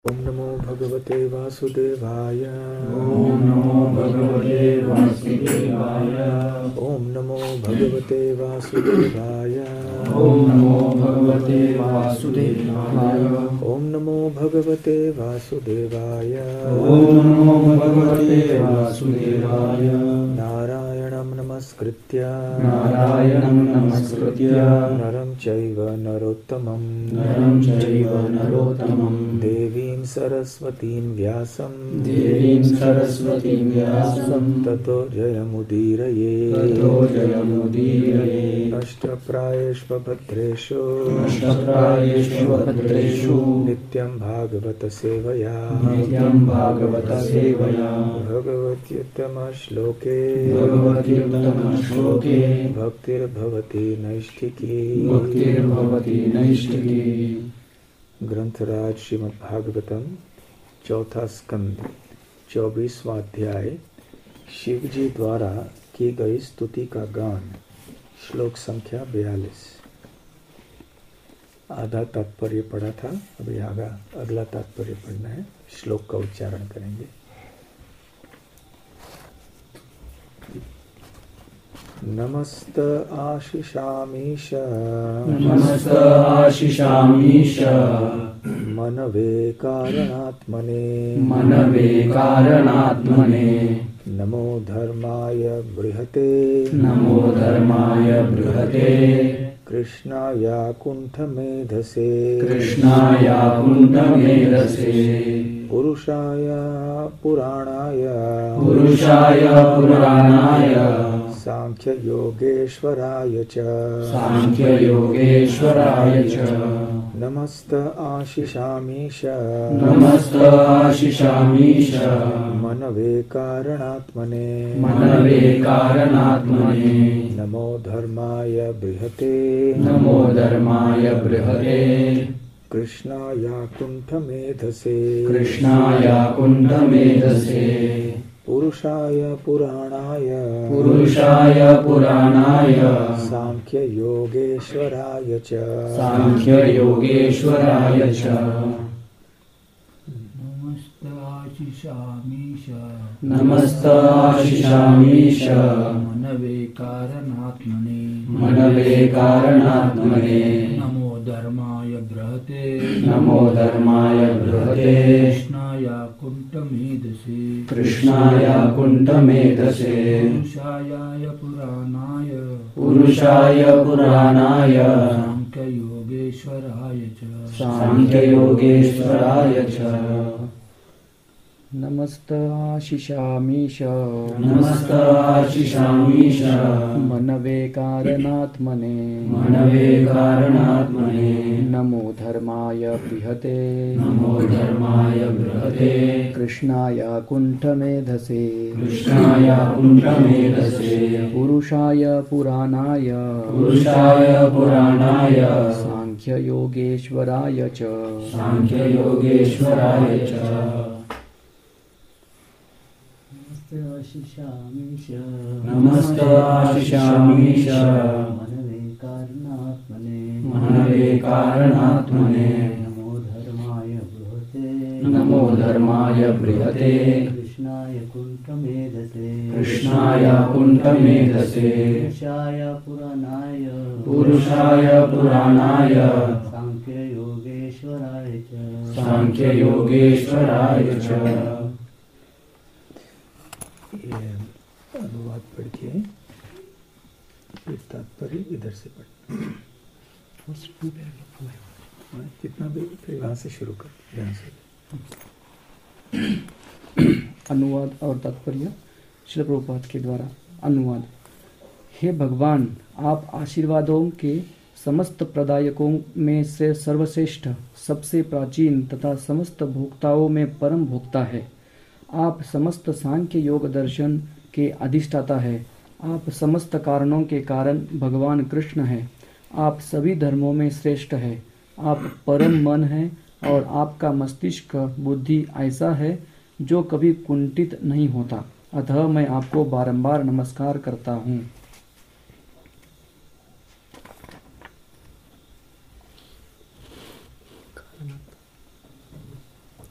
ओम नमो भगवते वासुदेवाय। ओम नमो भगवते वासुदेवाय। ओम नमो भगवते वासुदेवाय। ओम नमो भगवते वासुदेवाय। ओम नमो भगवते वासुदेवाय। ओम नमो भगवते वासुदेवाय। नारायणं नमस्कृत्य नारायणं नमस्कृत्य नरं चैव नरोत्तमं नरं चैव नरोत्तमं देवीं सरस्वतीं व्यासं देवीं सरस्वतीं व्यासं ततो जयमुदीरये। ततो जयमुदीरये। नष्टप्रायेषु भद्रेषु नष्टप्रायेषु भद्रेषु नित्यं भागवत सेवया नित्यं भागवत सेवया भगवत्युत्तमश्लोके भगवत्युत्तमश्लोके भक्तिर्भवति नैष्ठिकी। भक्तिर्भवति नैष्ठिकी। ग्रंथराज श्रीमद् भागवतम चौथा स्कंद 24वां अध्याय शिव जी द्वारा की गई स्तुति का गान। श्लोक संख्या 42। आधा तात्पर्य पढ़ा था, अभी अगला तात्पर्य पढ़ना है। श्लोक का उच्चारण करेंगे। नमस्त आशिषामीश नमस्त आशिषामीश मनवे कारणात्मने मनवे कारणात्मने नमो धर्माय बृहते नमो धर्माय बृहते कृष्णाय कुण्ठमेधसे कृष्णाय कुण्ठमेधसे पुरुषाय पुराणाय पुरुषाय पुराणाय सांख्य योगेश्वराय च सांख्य योगेश्वराय च नमस्त आशिषामीश नमस्त आशिषामीश मनवे कारणात्मने मनवे कारणात्मने नमो धर्माय बृहते नमो धर्माय बृहते कृष्णाय कुण्ठमेधसे कृष्णाय कुण्ठमेधसे पुरुषाय पुराणाय पुरुषाय पुराणाय सांख्य योगेश्वराय च सांख्य योगेश्वराय च नमस्ताशिषामीश नमस्त आशिषामीश मनवे कारणात्मने मनवे कारणात्मने नमो धर्माय बृहते नमो धर्माय बृहते कृष्णाय कुण्ठमेधसे कृष्णाय कुण्ठमेधसे पुरुषाय पुराणाय पुरुषाय पुराणाय सांख्य योगेश्वराय च सांख्य योगेश्वराय च नमस्त आशिषामीश नमस्त आशिषामीश मनवे कारणात्मने मनवे कारणात्मने नमो धर्माय बृहते नमो धर्माय बृहते कृष्णाय कुण्ठमेधसे कृष्णाय कुण्ठमेधसे पुरुषाय पुराणाय पुरुषाय पुराणाय सांख्य योगेश्वराय च सांख्य योगेश्वराय च आशिषामीश नमस्त आशिषामीश मनवे कारणात्मने मनवे कारणात्मने नमो धर्माय बृहते नमो धर्माय बृहते कृष्णाय कुण्ठमेधसे कृष्णाय कुण्ठमेधसे पुरुषाय पुराणाय पुरुषाय पुराणाय सांख्य योगेश्वराय च सांख्य योगेश्वराय च ये अनुवाद पढ़ के फिर तात्पर्य इधर से पढ़। कितना भी फिर वहाँ से शुरू कर, ध्यान से। अनुवाद और तात्पर्य श्रील प्रभुपाद के द्वारा। अनुवाद। हे भगवान, आप आशीर्वादों के समस्त प्रदायकों में से सर्वश्रेष्ठ, सबसे प्राचीन तथा समस्त भोक्ताओं में परम भोक्ता है। आप समस्त सांख्य योग दर्शन के अधिष्ठाता है। आप समस्त कारणों के कारण भगवान कृष्ण हैं। आप सभी धर्मों में श्रेष्ठ है। आप परम मन हैं और आपका मस्तिष्क बुद्धि ऐसा है जो कभी कुंठित नहीं होता। अतः मैं आपको बारंबार नमस्कार करता हूँ।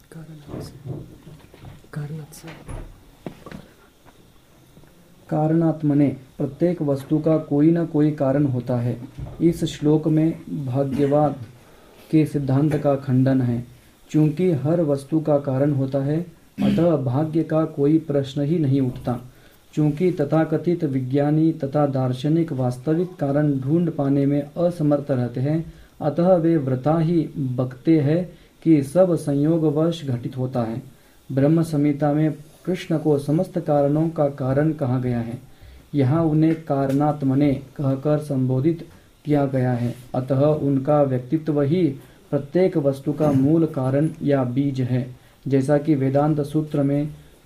कारणात्मने प्रत्येक वस्तु का कोई न कोई कारण होता है। इस श्लोक में भाग्यवाद के सिद्धांत का खंडन है। चूंकि हर वस्तु का कारण होता है, अतः भाग्य का कोई प्रश्न ही नहीं उठता। चूंकि तथाकथित विज्ञानी तथा दार्शनिक वास्तविक कारण ढूंढ पाने में असमर्थ रहते हैं, अतः वे वृथा ही बकते हैं कि सब संयोगवश घटित होता है। ब्रह्म संहिता में कृष्ण को समस्त कारणों का कारण कहा गया है। यहाँ उन्हें कारणात्मने कहकर संबोधित किया गया है। अतः उनका व्यक्तित्व ही प्रत्येक वस्तु का मूल कारण या बीज है, जैसा कि वेदांत सूत्र में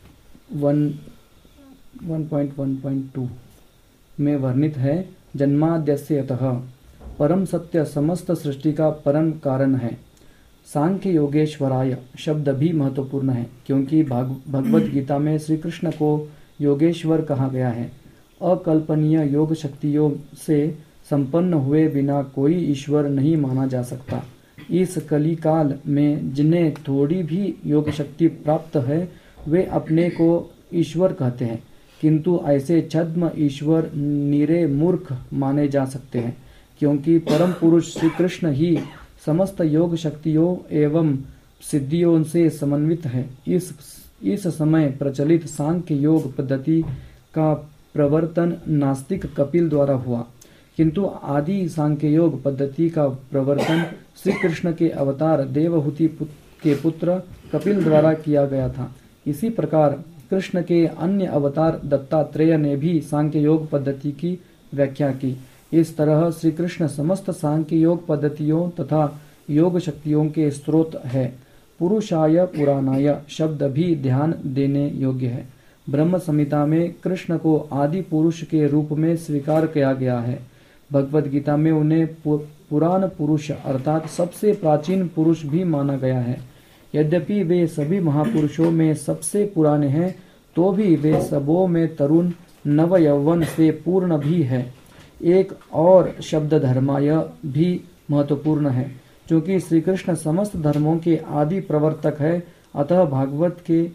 1.1.2 में वर्णित है। जन्माद्यस्य अतः परम सत्य समस्त सृष्टि का परम कारण है। सांख्य योगेश्वराय शब्द भी महत्वपूर्ण है, क्योंकि भगवद गीता में श्री कृष्ण को योगेश्वर कहा गया है। अकल्पनीय योग शक्तियों से संपन्न हुए बिना कोई ईश्वर नहीं माना जा सकता। इस कलिकाल में जिन्हें थोड़ी भी योग शक्ति प्राप्त है, वे अपने को ईश्वर कहते हैं, किंतु ऐसे छद्म ईश्वर निरे मूर्ख माने जा सकते हैं, क्योंकि परम पुरुष श्री कृष्ण ही समस्त योग शक्तियों एवं सिद्धियों से समन्वित है। इस समय प्रचलित सांख्य योग पद्धति का प्रवर्तन नास्तिक कपिल द्वारा हुआ, किंतु आदि सांख्य योग पद्धति का प्रवर्तन श्री कृष्ण के अवतार देवहूति के पुत्र कपिल द्वारा किया गया था। इसी प्रकार कृष्ण के अन्य अवतार दत्तात्रेय ने भी सांख्य योग पद्धति की व्याख्या की। इस तरह श्री कृष्ण समस्त सांख्य योग पद्धतियों तथा योग शक्तियों के स्रोत है। पुरुषाय पुराणाय शब्द भी ध्यान देने योग्य है। ब्रह्म संहिता में कृष्ण को आदि पुरुष के रूप में स्वीकार किया गया है। भगवद गीता में उन्हें पुराण पुरुष अर्थात सबसे प्राचीन पुरुष भी माना गया है। यद्यपि वे सभी महापुरुषों में सबसे पुराने हैं, तो भी वे सबों में तरुण नव यौवन से पूर्ण भी है। एक और शब्द धर्माय भी महत्वपूर्ण है, क्योंकि श्री कृष्ण समस्त धर्मों के आदि प्रवर्तक है। अतः भागवत के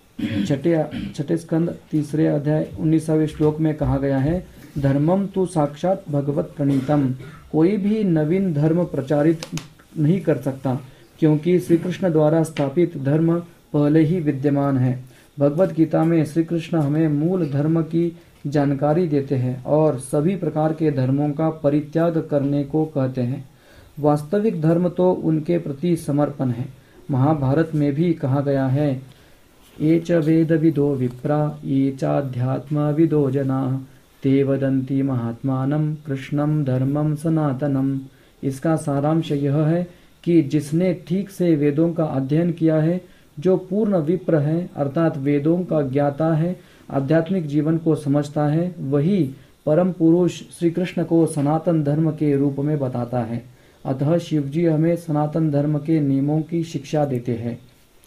छठे स्कंद 3 अध्याय 19वें श्लोक में कहा गया है, धर्मम तु साक्षात भगवत प्रणीतम। कोई भी नवीन धर्म प्रचारित नहीं कर सकता, क्योंकि श्री कृष्ण द्वारा स्थापित धर्म पहले ही विद्यमान है। भगवत गीता में श्री कृष्ण हमें मूल धर्म की जानकारी देते हैं और सभी प्रकार के धर्मों का परित्याग करने को कहते हैं। वास्तविक धर्म तो उनके प्रति समर्पण है। महाभारत में भी कहा गया है, ये च वेदविदो विप्रा ये चाध्यात्मविदो जनाः ते वदन्ति महात्मानं कृष्णं धर्मं सनातनम। इसका सारांश यह है कि जिसने ठीक से वेदों का अध्ययन किया है, जो पूर्ण विप्र है अर्थात वेदों का ज्ञाता है, आध्यात्मिक जीवन को समझता है, वही परम पुरुष श्री कृष्ण को सनातन धर्म के रूप में बताता है। अतः शिवजी हमें सनातन धर्म के नियमों की शिक्षा देते हैं।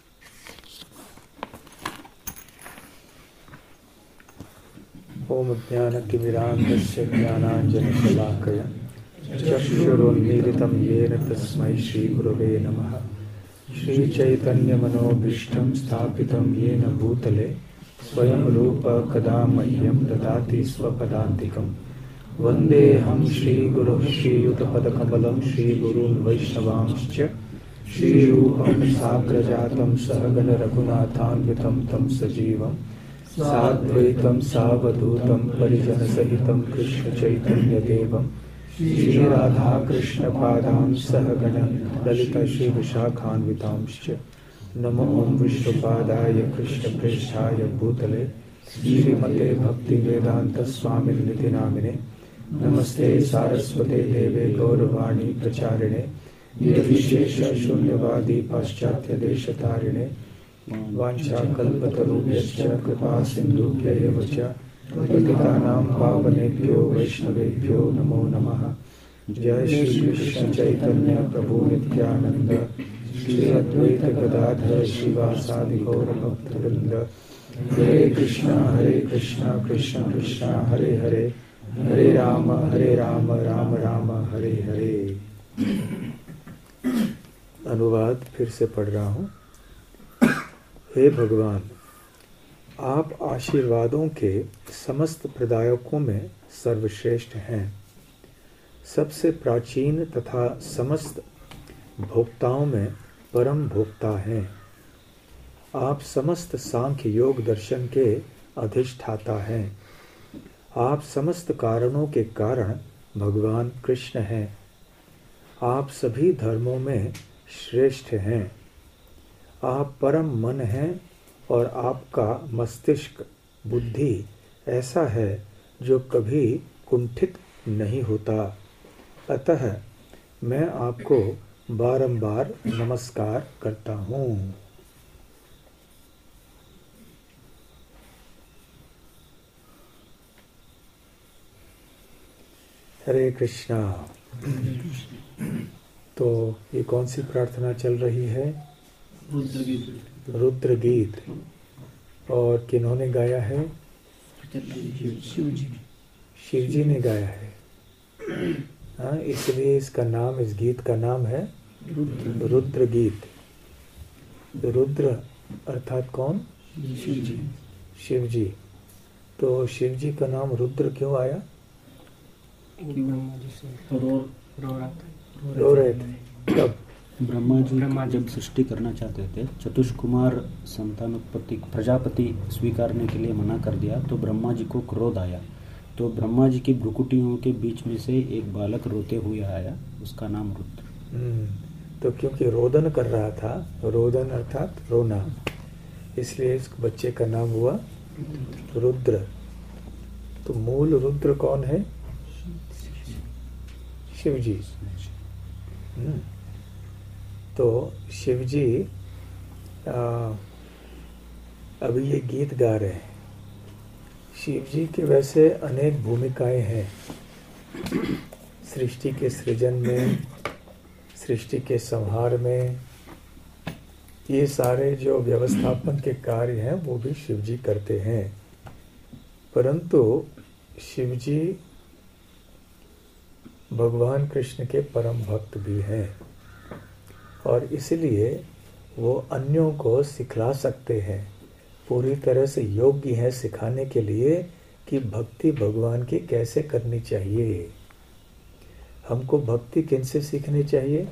ओम ज्ञानतिमिरान्धस्य ज्ञानाञ्जनशलाकया चक्षुरुन्मीलितं येन तस्मै श्रीगुरवे नमः। श्रीचैतन्यमनोभीष्टं स्थापितं येन भूतले स्वयं रूप कदा मह्यं ददाति स्वपदान्तिकम्। वन्देऽहं श्रीगुरुः श्रीयुतपदकमलं श्रीगुरून् वैष्णवांश्च श्रीरूपं साग्रजातं सहगण रघुनाथान्वितं तं सजीवं साद्वैतं सावधूतं परिजनसहितं कृष्णचैतन्यदेवं श्रीराधाकृष्णपादां सहगण ललिता श्रीविशाखान्वितांश्च। नमो विष्णुपादाय कृष्णप्रेष्ठाय भूतले श्रीमते भक्तिवेदान्तस्वामिनिति नामिने। नमस्ते सारस्वते देवे गौरवाणी प्रचारिणे निर्विशेष शून्यवादी पाश्चात्य देशतारिणे। वाञ्छाकल्पतरुभ्यश्च कृपा सिन्धुभ्य एव च पतितानां पावनेभ्यो वैष्णवेभ्यो नमो नमः। जय श्री कृष्ण चैतन्य प्रभु नित्यानंद श्री अद्वैत गदाधर श्रीवासादि गौर भक्तवृंद। हरे कृष्णा कृष्ण कृष्ण हरे हरे, हरे राम राम राम हरे हरे। अनुवाद फिर से पढ़ रहा हूँ। हे भगवान, आप आशीर्वादों के समस्त प्रदायकों में सर्वश्रेष्ठ हैं, सबसे प्राचीन तथा समस्त भोक्ताओं में परम भोक्ता हैं। आप समस्त सांख्य योग दर्शन के अधिष्ठाता हैं। आप समस्त कारणों के कारण भगवान कृष्ण हैं। आप सभी धर्मों में श्रेष्ठ हैं। आप परम मन हैं और आपका मस्तिष्क बुद्धि ऐसा है जो कभी कुंठित नहीं होता। अतः मैं आपको बारंबार नमस्कार करता हूँ। हरे कृष्णा। तो ये कौन सी प्रार्थना चल रही है? रुद्र गीत। और किन्होंने गाया है? शिव जी ने गाया है। हाँ, इसलिए इसका नाम, इस गीत का नाम है रुद्र गीत। रुद्र अर्थात कौन? शिव जी। तो शिव जी का नाम रुद्र क्यों आया? रो रहे थे। कब? ब्रह्मा जी जब सृष्टि करना चाहते थे, चतुष्कुमार संतानोत्पत्ति प्रजापति स्वीकारने के लिए मना कर दिया, तो ब्रह्मा जी को क्रोध आया। तो ब्रह्मा जी की भ्रुकुटियों के बीच में से एक बालक रोते हुए आया, उसका नाम रुद्र। तो क्योंकि रोदन कर रहा था, रोदन अर्थात रोना, इसलिए इस बच्चे का नाम हुआ रुद्र। तो मूल रुद्र कौन है? शिव जी। तो शिव जी अभी ये गीत गा रहे हैं। शिव जी के वैसे अनेक भूमिकाएं हैं सृष्टि के सृजन में, सृष्टि के संहार में। ये सारे जो व्यवस्थापन के कार्य हैं वो भी शिव जी करते हैं। परंतु शिव जी भगवान कृष्ण के परम भक्त भी हैं और इसलिए वो अन्यों को सिखला सकते हैं, पूरी तरह से योग्य हैं सिखाने के लिए कि भक्ति भगवान की कैसे करनी चाहिए। हमको भक्ति किनसे सीखनी चाहिए?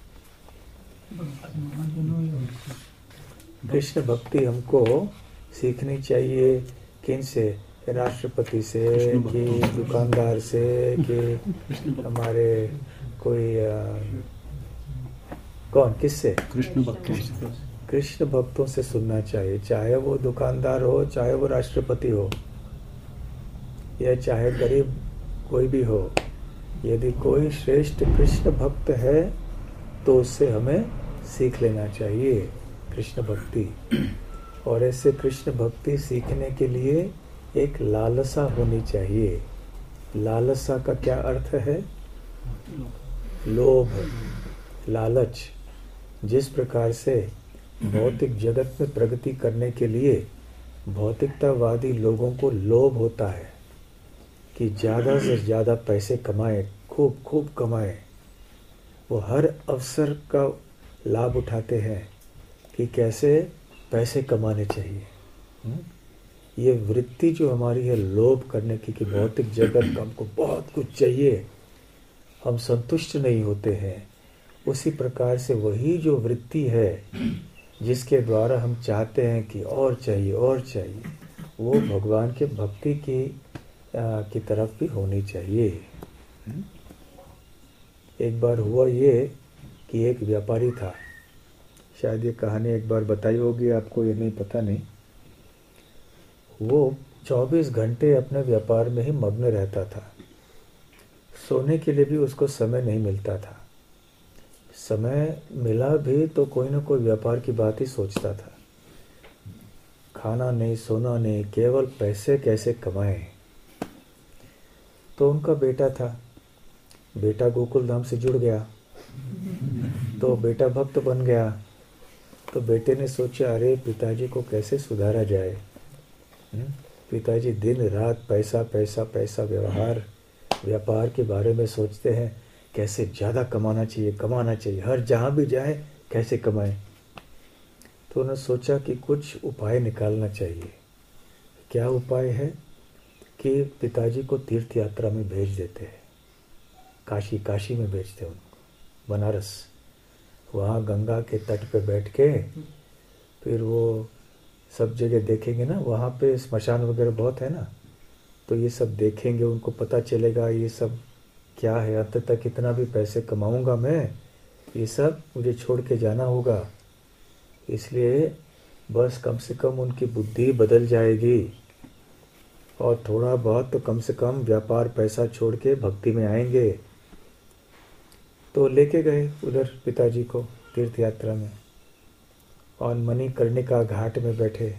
कृष्ण भक्ति हमको सीखनी चाहिए। किनसे? राष्ट्रपति से, कि दुकानदार से, कि हमारे कोई कौन, किससे? कृष्ण भक्तों से। कृष्ण भक्तों से सुनना चाहिए, चाहे वो दुकानदार हो, चाहे वो राष्ट्रपति हो, या चाहे गरीब कोई भी हो। यदि कोई श्रेष्ठ कृष्ण भक्त है तो उससे हमें सीख लेना चाहिए कृष्ण भक्ति। और ऐसे कृष्ण भक्ति सीखने के लिए एक लालसा होनी चाहिए। लालसा का क्या अर्थ है? लोभ, लालच। जिस प्रकार से भौतिक जगत में प्रगति करने के लिए भौतिकतावादी लोगों को लोभ होता है कि ज़्यादा से ज़्यादा पैसे कमाएं, खूब खूब कमाएं। वो हर अवसर का लाभ उठाते हैं कि कैसे पैसे कमाने चाहिए। ये वृत्ति जो हमारी है लोभ करने की, कि भौतिक जगत हमको बहुत कुछ चाहिए, हम संतुष्ट नहीं होते हैं। उसी प्रकार से वही जो वृत्ति है जिसके द्वारा हम चाहते हैं कि और चाहिए और चाहिए, वो भगवान के भक्ति की तरफ भी होनी चाहिए। एक बार हुआ ये कि एक व्यापारी था, शायद ये कहानी एक बार बताई होगी आपको, ये नहीं पता नहीं। वो 24 घंटे अपने व्यापार में ही मग्न रहता था। सोने के लिए भी उसको समय नहीं मिलता था। समय मिला भी तो कोई ना कोई व्यापार की बात ही सोचता था। खाना नहीं, सोना नहीं, केवल पैसे कैसे कमाएं। तो उनका बेटा था, बेटा गोकुल धाम से जुड़ गया, तो बेटा भक्त बन गया। तो बेटे ने सोचा, अरे पिताजी को कैसे सुधारा जाए। पिताजी दिन रात पैसा पैसा पैसा व्यापार के बारे में सोचते हैं, कैसे ज़्यादा कमाना चाहिए, हर जहाँ भी जाए कैसे कमाए। तो उन्होंने सोचा कि कुछ उपाय निकालना चाहिए। क्या उपाय है कि पिताजी को तीर्थ यात्रा में भेज देते हैं, काशी में भेजते हैं उनको, बनारस। वहाँ गंगा के तट पे बैठ के फिर वो सब जगह देखेंगे ना, वहाँ पे स्मशान वगैरह बहुत है ना, तो ये सब देखेंगे, उनको पता चलेगा ये सब क्या है। अंत तक कितना भी पैसे कमाऊंगा मैं, ये सब मुझे छोड़ के जाना होगा। इसलिए बस कम से कम उनकी बुद्धि बदल जाएगी और थोड़ा बहुत तो कम से कम व्यापार पैसा छोड़ के भक्ति में आएंगे। तो लेके गए उधर पिताजी को तीर्थ यात्रा में, और मणिकर्णिका घाट में बैठे।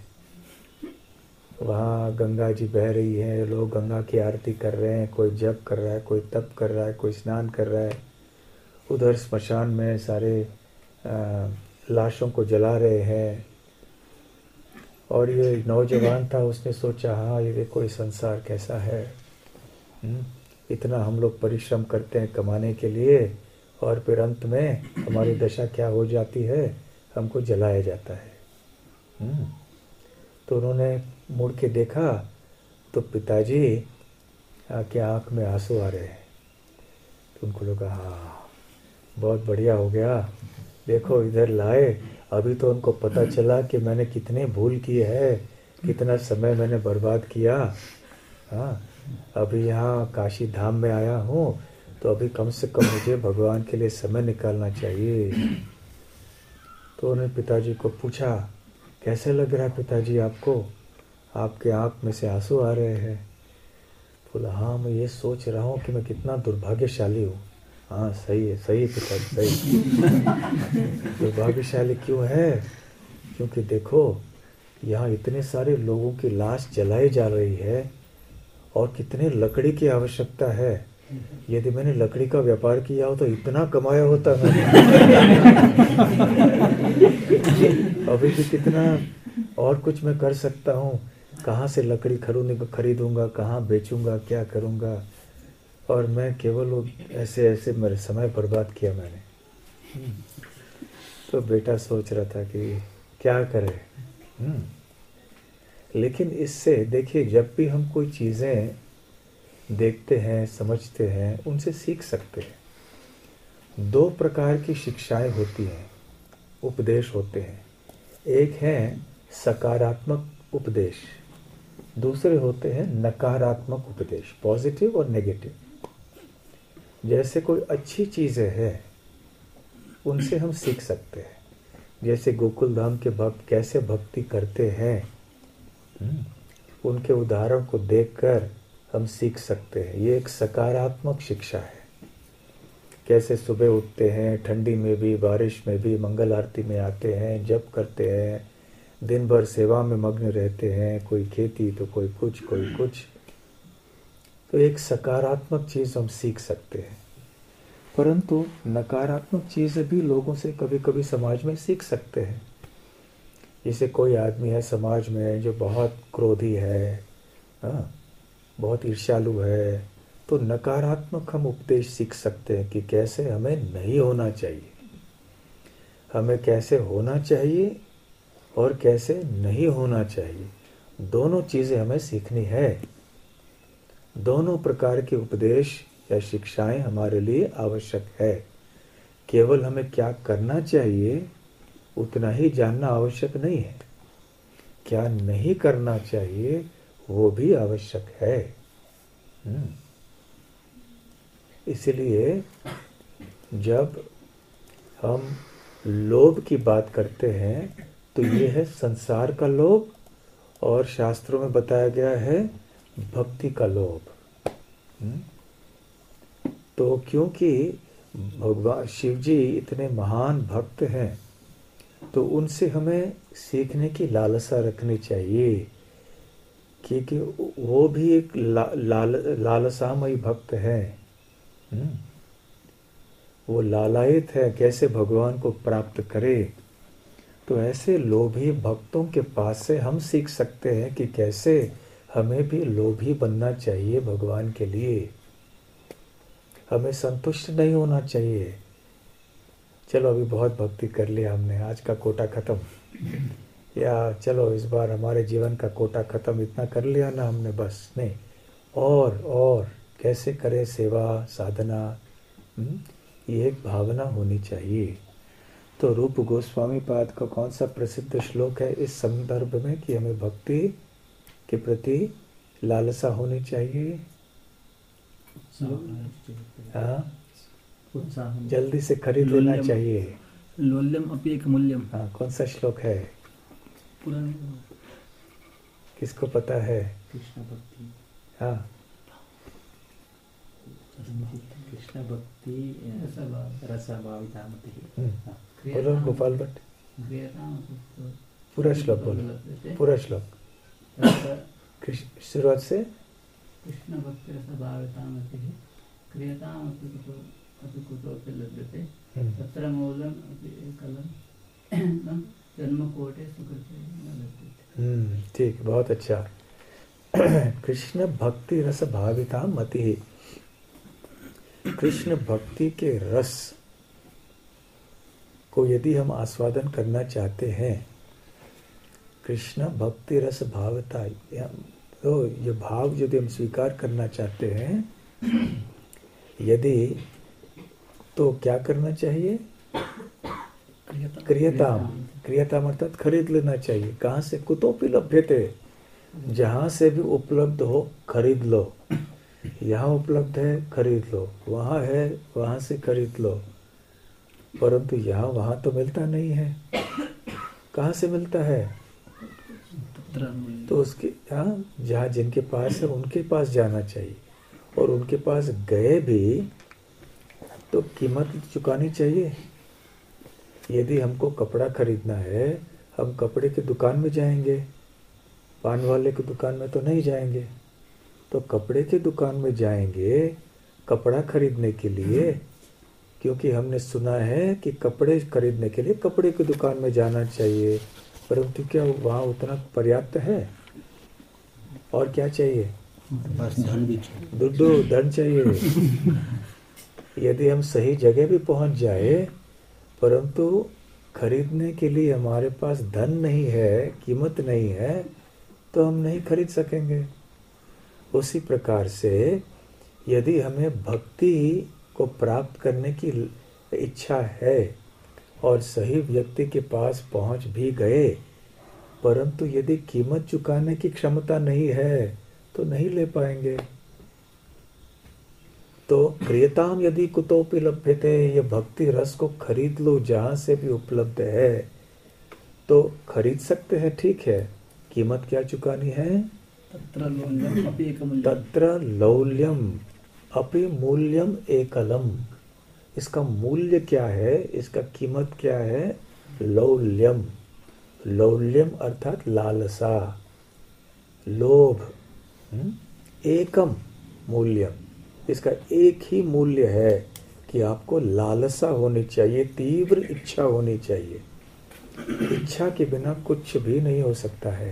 वहाँ गंगा जी बह रही है, लोग गंगा की आरती कर रहे हैं, कोई जप कर रहा है, कोई तप कर रहा है, कोई स्नान कर रहा है। उधर स्मशान में सारे लाशों को जला रहे हैं। और ये नौजवान था, उसने सोचा हाँ ये देखो ये संसार कैसा है, इतना हम लोग परिश्रम करते हैं कमाने के लिए, और फिर अंत में हमारी दशा क्या हो जाती है, हमको जलाया जाता है। तो उन्होंने मुड़ के देखा तो पिताजी के आँख में आंसू आ रहे हैं। तो उनको लगा हाँ बहुत बढ़िया हो गया, देखो इधर लाए। अभी तो उनको पता चला कि मैंने कितने भूल की है, कितना समय मैंने बर्बाद किया। हाँ अभी यहाँ काशी धाम में आया हूँ, तो अभी कम से कम मुझे भगवान के लिए समय निकालना चाहिए। तो उन्होंने पिताजी को पूछा कैसे लग रहा है पिताजी आपको, आपके आँख में से आंसू आ रहे हैं। बोला हाँ मैं ये सोच रहा हूँ कि मैं कितना दुर्भाग्यशाली हूँ। हाँ सही है, सही पिताजी सही। दुर्भाग्यशाली क्यों है, क्योंकि देखो यहाँ इतने सारे लोगों की लाश जलाई जा रही है और कितने लकड़ी की आवश्यकता है। यदि मैंने लकड़ी का व्यापार किया हो तो इतना कमाया होता मैंने। अभी भी कितना और कुछ मैं कर सकता हूँ, कहाँ से लकड़ी खरीदूंगा, कहाँ बेचूंगा, क्या करूँगा। और मैं केवल ऐसे ऐसे मेरे समय बर्बाद किया मैंने। तो बेटा सोच रहा था कि क्या करे। लेकिन इससे देखिए जब भी हम कोई चीज़ें देखते हैं, समझते हैं, उनसे सीख सकते हैं। दो प्रकार की शिक्षाएं होती हैं, उपदेश होते हैं। एक है सकारात्मक उपदेश, दूसरे होते हैं नकारात्मक उपदेश, पॉजिटिव और नेगेटिव। जैसे कोई अच्छी चीज़ें हैं उनसे हम सीख सकते हैं, जैसे गोकुल धाम के भक्त कैसे भक्ति करते हैं, उनके उदाहरण को देखकर हम सीख सकते हैं। ये एक सकारात्मक शिक्षा है। कैसे सुबह उठते हैं, ठंडी में भी, बारिश में भी, मंगल आरती में आते हैं, जप करते हैं, दिन भर सेवा में मग्न रहते हैं, कोई खेती तो कोई कुछ, कोई कुछ। तो एक सकारात्मक चीज़ हम सीख सकते हैं। परंतु नकारात्मक चीज़ें भी लोगों से कभी कभी समाज में सीख सकते हैं। जैसे कोई आदमी है समाज में जो बहुत क्रोधी है, बहुत ईर्ष्यालु है, तो नकारात्मक हम उपदेश सीख सकते हैं कि कैसे हमें नहीं होना चाहिए, हमें कैसे होना चाहिए और कैसे नहीं होना चाहिए। दोनों चीज़ें हमें सीखनी है। दोनों प्रकार के उपदेश या शिक्षाएं हमारे लिए आवश्यक है। केवल हमें क्या करना चाहिए उतना ही जानना आवश्यक नहीं है, क्या नहीं करना चाहिए वो भी आवश्यक है। इसलिए जब हम लोभ की बात करते हैं तो ये है संसार का लोभ, और शास्त्रों में बताया गया है भक्ति का लोभ। तो क्योंकि भगवान शिव जी इतने महान भक्त हैं, तो उनसे हमें सीखने की लालसा रखनी चाहिए, क्योंकि वो भी एक लालसामयी भक्त है। वो लालायित है कैसे भगवान को प्राप्त करे। तो ऐसे लोभी भक्तों के पास से हम सीख सकते हैं कि कैसे हमें भी लोभी बनना चाहिए भगवान के लिए। हमें संतुष्ट नहीं होना चाहिए। चलो अभी बहुत भक्ति कर लिया हमने, आज का कोटा खत्म। या चलो इस बार हमारे जीवन का कोटा खत्म, इतना कर लिया ना हमने, बस नहीं, और कैसे करें सेवा साधना, ये एक भावना होनी चाहिए। तो रूप गोस्वामी पाद का कौन सा प्रसिद्ध श्लोक है इस संदर्भ में कि हमें भक्ति के प्रति लालसा होनी चाहिए? हाँ, जल्दी से खरीद लेना चाहिए। लोल्यम अपि एक मूल्यम। हाँ, कौन सा श्लोक है? किसको पता है? कृष्ण भक्ति, हाँ, कृष्ण भक्ति रसभाविता बोलो गोपाल भट्ट, पूरा श्लोक बोलो, पूरा श्लोक शुरुआत से। कृष्ण भक्ति रसभाविता क्रियताम अपि कुतोपि लभ्यते तत्र मूलम अपि एकलम जन्मकोटे सुकृते न लभ्यते। ठीक, बहुत अच्छा। कृष्ण भक्ति रस भाविता मति। कृष्ण भक्ति के रस को यदि हम आस्वादन करना चाहते हैं, कृष्ण भक्ति रस भावता, तो ये भाव यदि हम स्वीकार करना चाहते हैं, यदि, तो क्या करना चाहिए? क्रियताम अर्थात खरीद लेना चाहिए। कहाँ से? कुतोपि लभ्यते, जहाँ से भी उपलब्ध हो खरीद लो। यहाँ उपलब्ध है खरीद लो, वहाँ है वहाँ से खरीद लो, परंतु यहाँ वहाँ तो मिलता नहीं है। कहाँ से मिलता है? तो उसके यहाँ जहाँ जिनके पास है उनके पास जाना चाहिए, और उनके पास गए भी तो कीमत चुकानी चाहिए। यदि हमको कपड़ा खरीदना है, हम कपड़े की दुकान में जाएंगे, पान वाले की दुकान में तो नहीं जाएंगे। तो कपड़े की दुकान में जाएंगे कपड़ा खरीदने के लिए, क्योंकि हमने सुना है कि कपड़े खरीदने के लिए कपड़े की दुकान में जाना चाहिए, परंतु क्या वहाँ उतना पर्याप्त है? और क्या चाहिए? बस धन भी चाहिए, धन चाहिए। यदि हम सही जगह भी पहुंच जाए, परंतु खरीदने के लिए हमारे पास धन नहीं है, कीमत नहीं है, तो हम नहीं खरीद सकेंगे। उसी प्रकार से यदि हमें भक्ति को प्राप्त करने की इच्छा है और सही व्यक्ति के पास पहुंच भी गए, परंतु यदि कीमत चुकाने की क्षमता नहीं है तो नहीं ले पाएंगे। तो क्रियताम यदि कुतोपि लभ्यते, ये भक्ति रस को खरीद लो जहां से भी उपलब्ध है, तो खरीद सकते हैं, ठीक है। कीमत क्या चुकानी है? तत्र लौल्यम अपि मूल्यम एकलम। इसका मूल्य क्या है? इसका कीमत क्या है? लौल्यम। लौल्यम अर्थात लालसा, लोभ। एकम मूल्यम, इसका एक ही मूल्य है कि आपको लालसा होनी चाहिए, तीव्र इच्छा होनी चाहिए। इच्छा के बिना कुछ भी नहीं हो सकता है।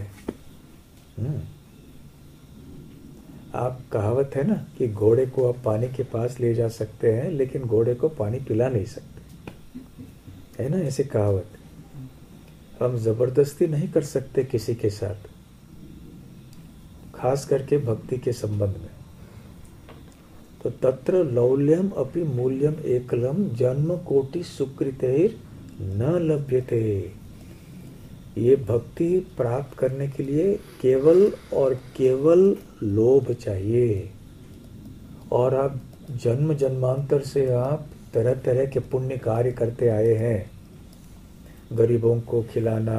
आप, कहावत है ना कि घोड़े को आप पानी के पास ले जा सकते हैं लेकिन घोड़े को पानी पिला नहीं सकते, है ना, ऐसे कहावत। हम जबरदस्ती नहीं कर सकते किसी के साथ, खास करके भक्ति के संबंध में। तो तत्र लौल्यम अपि मूल्यम एकलम जन्म कोटि सुकृतेर न लभ्यते। ये भक्ति प्राप्त करने के लिए केवल और केवल लोभ चाहिए। और आप जन्म जन्मांतर से आप तरह तरह के पुण्य कार्य करते आए हैं, गरीबों को खिलाना,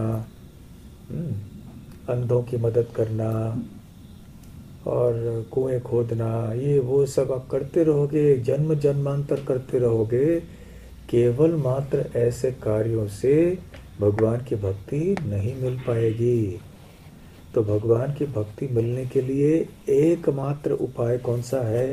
अंधों की मदद करना और कुएं खोदना, ये वो सब आप करते रहोगे, जन्म जन्मांतर करते रहोगे। केवल मात्र ऐसे कार्यों से भगवान की भक्ति नहीं मिल पाएगी। तो भगवान की भक्ति मिलने के लिए एकमात्र उपाय कौन सा है?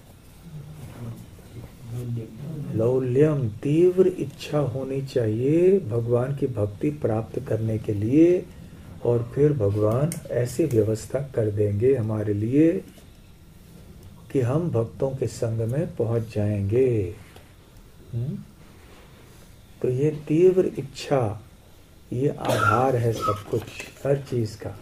लौल्यम, तीव्र इच्छा होनी चाहिए भगवान की भक्ति प्राप्त करने के लिए, और फिर भगवान ऐसी व्यवस्था कर देंगे हमारे लिए कि हम भक्तों के संग में पहुंच जाएंगे। तो ये तीव्र इच्छा, ये आधार है सब कुछ, हर चीज का।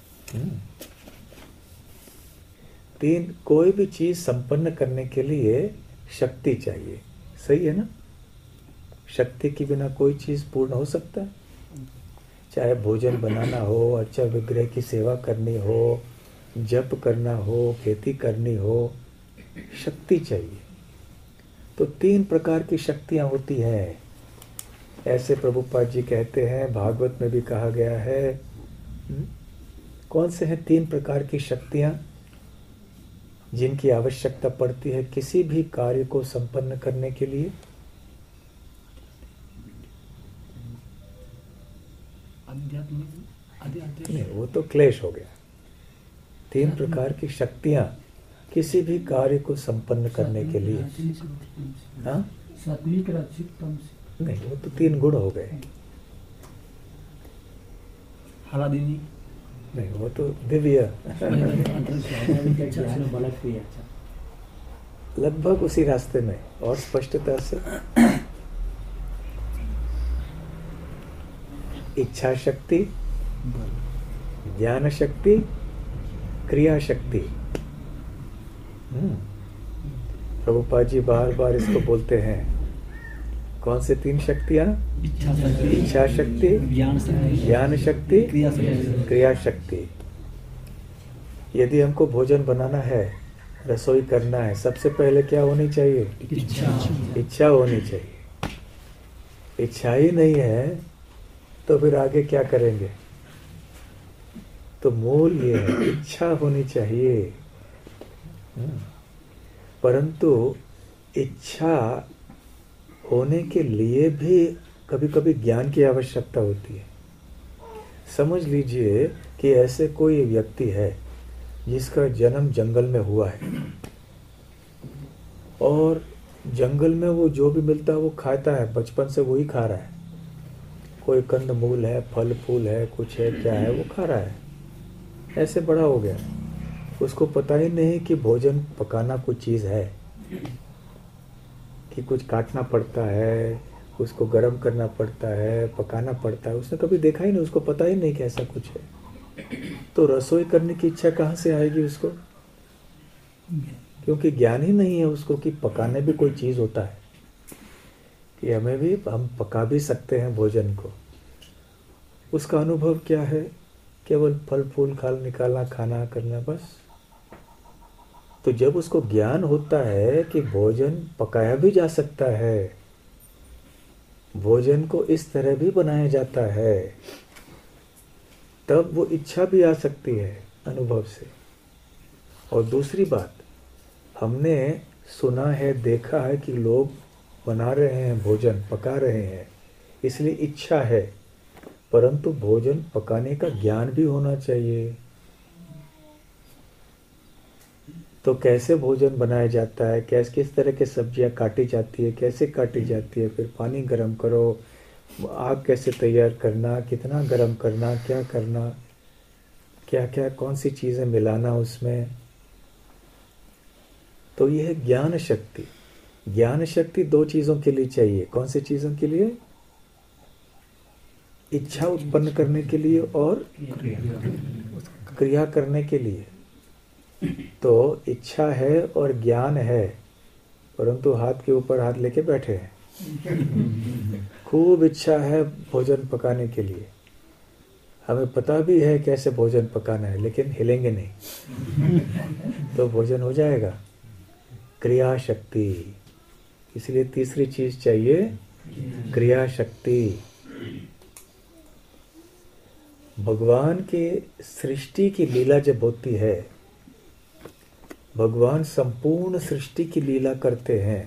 तीन, कोई भी चीज संपन्न करने के लिए शक्ति चाहिए, सही है ना? शक्ति के बिना कोई चीज पूर्ण हो सकता है? चाहे भोजन बनाना हो, अच्छा विग्रह की सेवा करनी हो, जप करना हो, खेती करनी हो, शक्ति चाहिए। तो तीन प्रकार की शक्तियां होती हैं, ऐसे प्रभुपाद जी कहते हैं, भागवत में भी कहा गया है। कौन से हैं तीन प्रकार की शक्तियां जिनकी आवश्यकता पड़ती है किसी भी कार्य को संपन्न करने के लिए? नहीं, वो तो क्लेश हो गया। तीन प्रकार की शक्तियां किसी भी कार्य को संपन्न करने के लिए। हाँ, सात्विक, राजसिक, तामसिक। नहीं, वो तो तीन गुण हो गए। हलादिनी नहीं, वो तो दिव्य, लगभग उसी रास्ते में और स्पष्टता से। इच्छा शक्ति, ज्ञान शक्ति, क्रिया शक्ति। प्रभुपाद जी बार बार इसको बोलते हैं। कौन से तीन शक्तियां? इच्छा शक्ति, ज्ञान शक्ति, क्रिया शक्ति। यदि हमको भोजन बनाना है, रसोई करना है, सबसे पहले क्या होनी चाहिए? इच्छा होनी चाहिए। इच्छा ही नहीं है तो फिर आगे क्या करेंगे? तो मूल ये है, इच्छा होनी चाहिए। परंतु इच्छा होने के लिए भी कभी कभी ज्ञान की आवश्यकता होती है। समझ लीजिए कि ऐसे कोई व्यक्ति है जिसका जन्म जंगल में हुआ है और जंगल में वो जो भी मिलता है वो खाता है, बचपन से वही खा रहा है। कोई कंद मूल है, फल फूल है, कुछ है, क्या है, वो खा रहा है, ऐसे बड़ा हो गया। उसको पता ही नहीं कि भोजन पकाना कुछ चीज़ है, कि कुछ काटना पड़ता है, उसको गर्म करना पड़ता है, पकाना पड़ता है। उसने कभी देखा ही नहीं, उसको पता ही नहीं कि ऐसा कुछ है। तो रसोई करने की इच्छा कहाँ से आएगी उसको? क्योंकि ज्ञान ही नहीं है उसको कि पकाने भी कोई चीज़ होता है, कि हमें भी, हम पका भी सकते हैं भोजन को। उसका अनुभव क्या है? केवल फल फूल निकालना, खाना करना, बस। तो जब उसको ज्ञान होता है कि भोजन पकाया भी जा सकता है, भोजन को इस तरह भी बनाया जाता है, तब वो इच्छा भी आ सकती है अनुभव से। और दूसरी बात, हमने सुना है, देखा है कि लोग बना रहे हैं, भोजन पका रहे हैं, इसलिए इच्छा है। परंतु भोजन पकाने का ज्ञान भी होना चाहिए। तो कैसे भोजन बनाया जाता है, किस तरह की सब्जियां काटी जाती है, कैसे काटी जाती है, फिर पानी गर्म करो, आग कैसे तैयार करना, कितना गर्म करना, क्या करना, क्या क्या कौन सी चीज़ें मिलाना उसमें। तो यह है ज्ञान शक्ति। ज्ञान शक्ति दो चीज़ों के लिए चाहिए। कौन सी चीज़ों के लिए? इच्छा उत्पन्न करने के लिए और क्रिया करने के लिए। तो इच्छा है और ज्ञान है, परंतु हाथ के ऊपर हाथ लेके बैठे हैं। खूब इच्छा है भोजन पकाने के लिए, हमें पता भी है कैसे भोजन पकाना है, लेकिन हिलेंगे नहीं तो भोजन हो जाएगा। क्रिया शक्ति, इसलिए तीसरी चीज चाहिए, क्रिया शक्ति। भगवान के सृष्टि की लीला जब होती है, भगवान संपूर्ण सृष्टि की लीला करते हैं,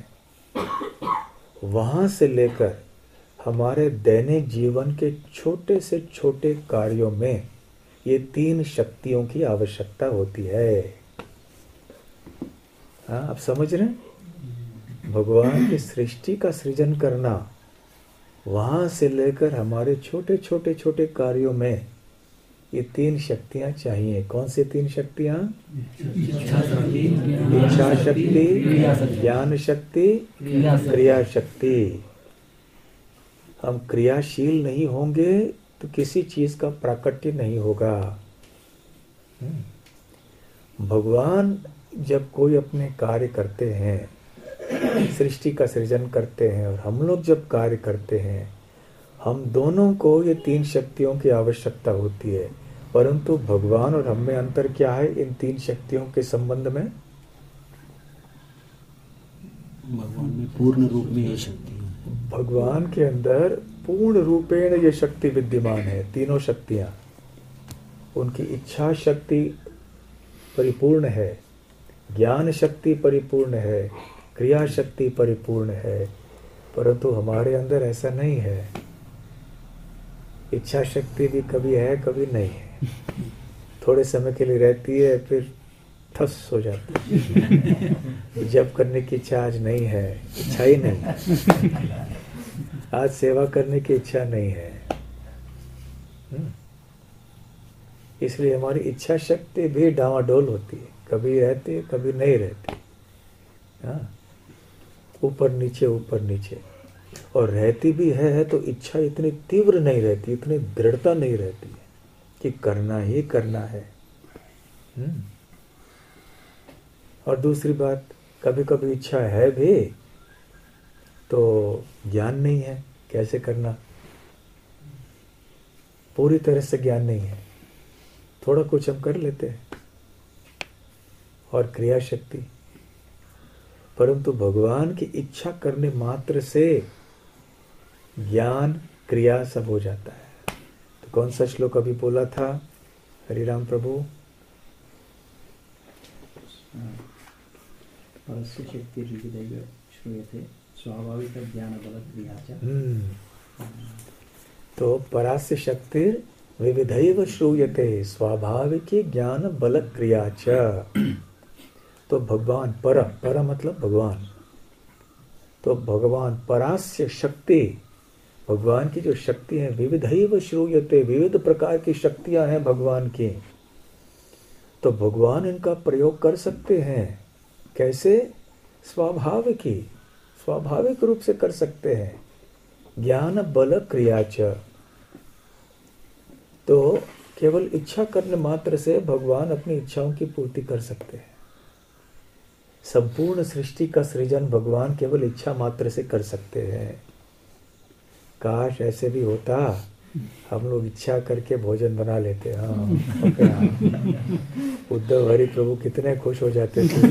वहां से लेकर हमारे दैनिक जीवन के छोटे से छोटे कार्यों में ये तीन शक्तियों की आवश्यकता होती है। हाँ, आप समझ रहे हैं? भगवान की सृष्टि का सृजन करना, वहां से लेकर हमारे छोटे छोटे छोटे कार्यों में ये तीन शक्तियां चाहिए। कौन सी तीन शक्तियां? इच्छा शक्ति, ज्ञान शक्ति, क्रिया शक्ति। हम क्रियाशील नहीं होंगे तो किसी चीज का प्राकट्य नहीं होगा। भगवान जब कोई अपने कार्य करते हैं, सृष्टि का सृजन करते हैं, और हम लोग जब कार्य करते हैं, हम दोनों को ये तीन शक्तियों की आवश्यकता होती है। परंतु भगवान और हम में अंतर क्या है इन तीन शक्तियों के संबंध में? भगवान में पूर्ण रूप में ये शक्ति है। भगवान के अंदर पूर्ण रूपेण ये शक्ति विद्यमान है। तीनों शक्तियां, उनकी इच्छा शक्ति परिपूर्ण है, ज्ञान शक्ति परिपूर्ण है, क्रिया शक्ति परिपूर्ण है। परंतु हमारे अंदर ऐसा नहीं है। इच्छा शक्ति भी कभी है कभी नहीं है, थोड़े समय के लिए रहती है फिर ठस हो जाती है। जब करने की इच्छा आज नहीं है, इच्छा ही नहीं, आज सेवा करने की इच्छा नहीं है। इसलिए हमारी इच्छा शक्ति भी डावाडोल होती है, कभी रहती है कभी नहीं रहती। हाँ, ऊपर नीचे ऊपर नीचे। और रहती भी है तो इच्छा इतनी तीव्र नहीं रहती, इतनी दृढ़ता नहीं रहती है कि करना ही करना है। और दूसरी बात, कभी कभी इच्छा है भी तो ज्ञान नहीं है कैसे करना, पूरी तरह से ज्ञान नहीं है, थोड़ा कुछ हम कर लेते हैं। और क्रिया शक्ति, परंतु भगवान की इच्छा करने मात्र से ज्ञान क्रिया सब हो जाता है। तो कौन सा श्लोक अभी बोला था हरिराम प्रभु? परस्य शक्ति हृदय श्रूयते स्वाभाविक ज्ञान बल क्रिया च। तो परास्य शक्ति विविधैव श्रूयते स्वाभाविक ज्ञान बल क्रिया च। तो भगवान पर मतलब भगवान, तो भगवान परास्य शक्ति, भगवान की जो शक्ति है, विविधैव श्रूयते, विविध प्रकार की शक्तियां हैं भगवान की। तो भगवान इनका प्रयोग कर सकते हैं। कैसे? स्वाभाविक रूप से कर सकते हैं। ज्ञान बल क्रिया च। तो केवल इच्छा करने मात्र से भगवान अपनी इच्छाओं की पूर्ति कर सकते हैं। संपूर्ण सृष्टि का सृजन भगवान केवल इच्छा मात्र से कर सकते हैं। काश ऐसे भी होता, हम लोग इच्छा करके भोजन बना लेते। हाँ, उद्धव हरि प्रभु कितने खुश हो जाते थे।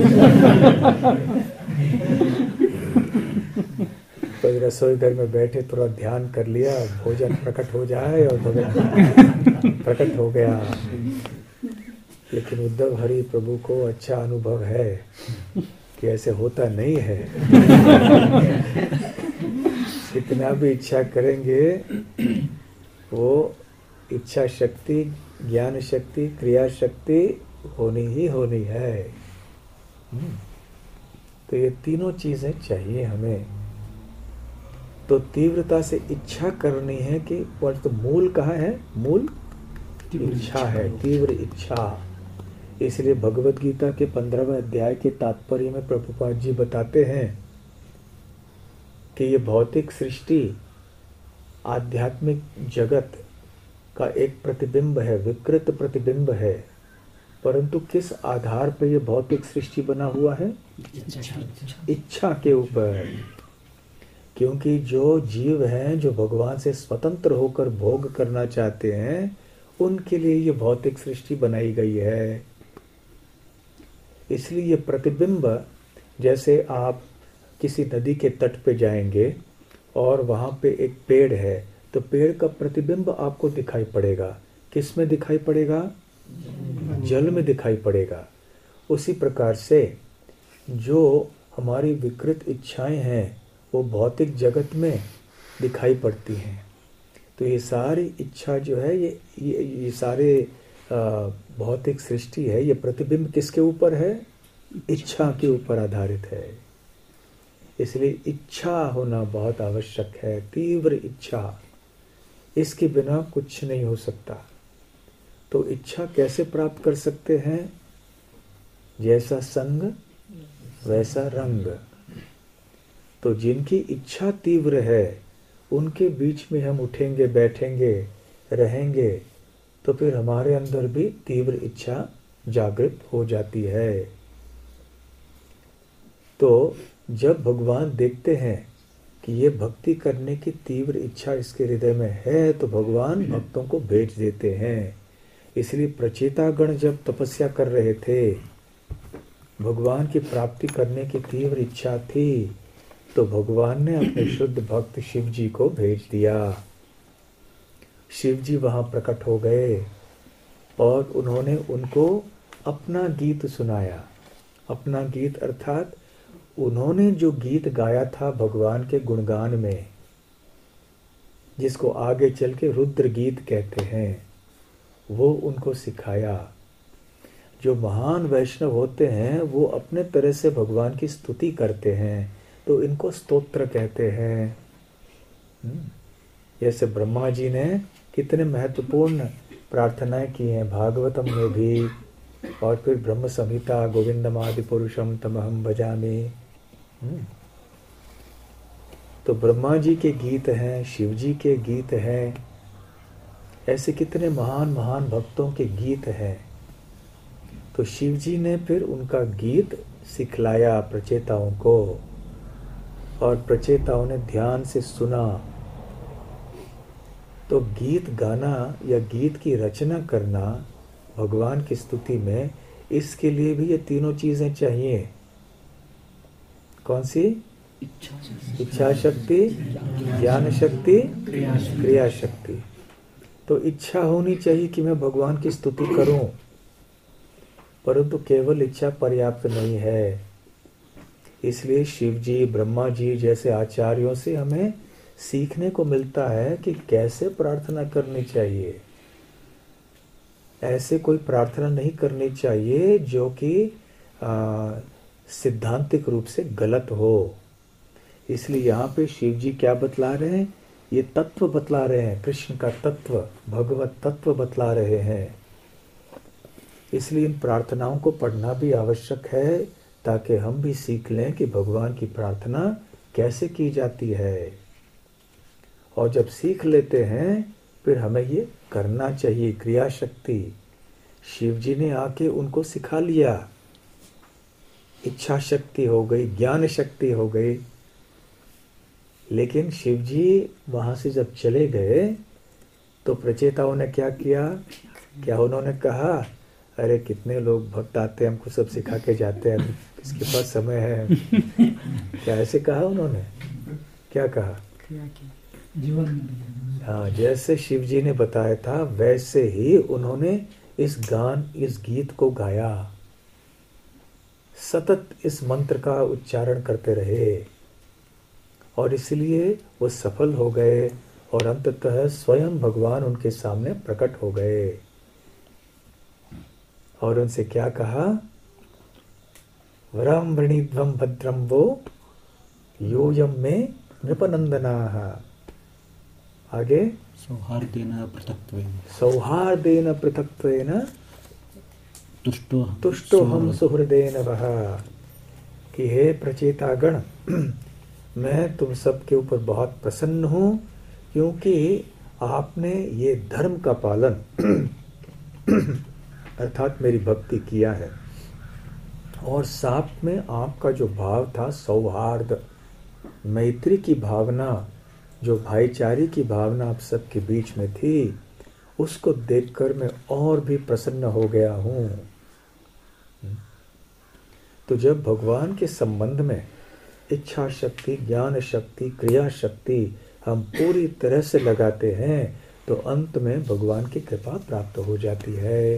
तो रसोई घर में बैठे थोड़ा ध्यान कर लिया, भोजन प्रकट हो जाए और भगवान प्रकट हो गया। लेकिन उद्धव हरि प्रभु को अच्छा अनुभव है कि ऐसे होता नहीं है। कितना भी इच्छा करेंगे, वो इच्छा शक्ति, ज्ञान शक्ति, क्रिया शक्ति होनी ही होनी है। तो ये तीनों चीजें चाहिए हमें। तो तीव्रता से इच्छा करनी है कि तो मूल कहाँ है? मूल इच्छा है, तीव्र इच्छा। इसलिए भगवत गीता के 15वें अध्याय के तात्पर्य में प्रभुपाद जी बताते हैं कि ये भौतिक सृष्टि आध्यात्मिक जगत का एक प्रतिबिंब है, विकृत प्रतिबिंब है। परंतु किस आधार पर यह भौतिक सृष्टि बना हुआ है? इच्छा के ऊपर। क्योंकि जो जीव हैं, जो भगवान से स्वतंत्र होकर भोग करना चाहते हैं, उनके लिए ये भौतिक सृष्टि बनाई गई है। इसलिए ये प्रतिबिंब, जैसे आप किसी नदी के तट पे जाएंगे और वहां पे एक पेड़ है, तो पेड़ का प्रतिबिंब आपको दिखाई पड़ेगा। किस में दिखाई पड़ेगा? जल में दिखाई पड़ेगा। उसी प्रकार से जो हमारी विकृत इच्छाएं हैं वो भौतिक जगत में दिखाई पड़ती हैं। तो ये सारी इच्छा जो है, ये सारे भौतिक सृष्टि है, ये प्रतिबिंब किसके ऊपर है? इच्छा के ऊपर आधारित है। इसलिए इच्छा होना बहुत आवश्यक है, तीव्र इच्छा। इसके बिना कुछ नहीं हो सकता। तो इच्छा कैसे प्राप्त कर सकते हैं? जैसा संग वैसा रंग। तो जिनकी इच्छा तीव्र है, उनके बीच में हम उठेंगे, बैठेंगे, रहेंगे तो फिर हमारे अंदर भी तीव्र इच्छा जागृत हो जाती है। तो जब भगवान देखते हैं कि ये भक्ति करने की तीव्र इच्छा इसके हृदय में है तो भगवान भक्तों को भेज देते हैं। इसलिए प्रचेतागण जब तपस्या कर रहे थे, भगवान की प्राप्ति करने की तीव्र इच्छा थी, तो भगवान ने अपने शुद्ध भक्त शिव जी को भेज दिया। शिव जी वहां प्रकट हो गए और उन्होंने उनको अपना गीत सुनाया। अपना गीत अर्थात उन्होंने जो गीत गाया था भगवान के गुणगान में, जिसको आगे चल के रुद्र गीत कहते हैं, वो उनको सिखाया। जो महान वैष्णव होते हैं वो अपने तरह से भगवान की स्तुति करते हैं, तो इनको स्तोत्र कहते हैं। जैसे ब्रह्मा जी ने कितने महत्वपूर्ण प्रार्थनाएं की हैं भागवतम में भी, और फिर ब्रह्म संहिता गोविंदम आदि पुरुषम तमहम भजामि। तो ब्रह्मा जी के गीत हैं, शिव जी के गीत हैं, ऐसे कितने महान महान भक्तों के गीत हैं। तो शिव जी ने फिर उनका गीत सिखलाया प्रचेताओं को, और प्रचेताओं ने ध्यान से सुना। तो गीत गाना या गीत की रचना करना भगवान की स्तुति में, इसके लिए भी ये तीनों चीजें चाहिए। कौन सी? इच्छा शक्ति, ज्ञान शक्ति, क्रिया शक्ति। तो इच्छा होनी चाहिए कि मैं भगवान की स्तुति करूं, परंतु केवल इच्छा पर्याप्त नहीं है। इसलिए शिव जी, ब्रह्मा जी जैसे आचार्यों से हमें सीखने को मिलता है कि कैसे प्रार्थना करनी चाहिए। ऐसे कोई प्रार्थना नहीं करनी चाहिए जो कि सिद्धांतिक रूप से गलत हो। इसलिए यहाँ पे शिव जी क्या बतला रहे हैं? ये तत्व बतला रहे हैं, कृष्ण का तत्व, भगवत तत्व बतला रहे हैं। इसलिए इन प्रार्थनाओं को पढ़ना भी आवश्यक है, ताकि हम भी सीख लें कि भगवान की प्रार्थना कैसे की जाती है। और जब सीख लेते हैं फिर हमें ये करना चाहिए। क्रिया शक्ति शिव जी ने आके उनको सिखा लिया। इच्छा शक्ति हो गई, ज्ञान शक्ति हो गई। लेकिन शिव जी वहां से जब चले गए तो प्रचेताओं ने क्या किया? क्या उन्होंने कहा, अरे कितने लोग भक्त आते हैं, हमको सब सिखा के जाते हैं, किसके पास समय है? क्या ऐसे कहा उन्होंने? क्या कहा? जीवन में। हाँ, जैसे शिव जी ने बताया था वैसे ही उन्होंने इस गीत को गाया। सतत इस मंत्र का उच्चारण करते रहे और इसलिए वो सफल हो गए और अंततः स्वयं भगवान उनके सामने प्रकट हो गए और उनसे क्या कहा? वरम वृणीध्वम भद्रम वो योयम में नृपनंदनाः। आगे सौहार्देन पृथक्त्वेन तुष्टो हम सुहृदेन वह। कि हे प्रचेतागण, मैं तुम सबके ऊपर बहुत प्रसन्न हूं क्योंकि आपने ये धर्म का पालन अर्थात मेरी भक्ति किया है, और साथ में आपका जो भाव था सौहार्द, मैत्री की भावना, जो भाईचारे की भावना आप सबके बीच में थी, उसको देखकर मैं और भी प्रसन्न हो गया हूं। तो जब भगवान के संबंध में इच्छा शक्ति, ज्ञान शक्ति, क्रिया शक्ति हम पूरी तरह से लगाते हैं तो अंत में भगवान की कृपा प्राप्त हो जाती है।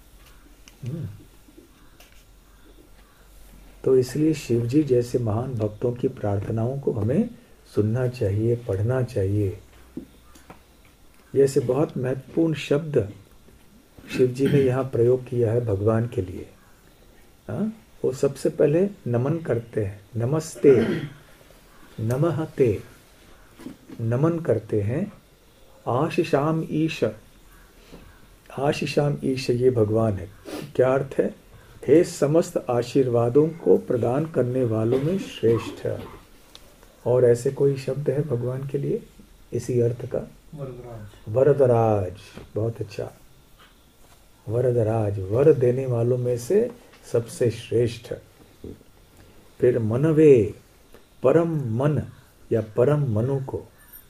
तो इसलिए शिव जी जैसे महान भक्तों की प्रार्थनाओं को हमें सुनना चाहिए, पढ़ना चाहिए। जैसे बहुत महत्वपूर्ण शब्द शिव जी ने यहाँ प्रयोग किया है भगवान के लिए। वो सबसे पहले नमन करते हैं, नमस्ते, नमः ते, नमन करते हैं। आशीषाम ईश, आशीषाम ईश ये भगवान है। क्या अर्थ है? हे समस्त आशीर्वादों को प्रदान करने वालों में श्रेष्ठ। और ऐसे कोई शब्द है भगवान के लिए इसी अर्थ का? वरदराज, बहुत अच्छा। वरदराज, वर देने वालों में से सबसे श्रेष्ठ। फिर मनवे, परम मन या परम मनु को।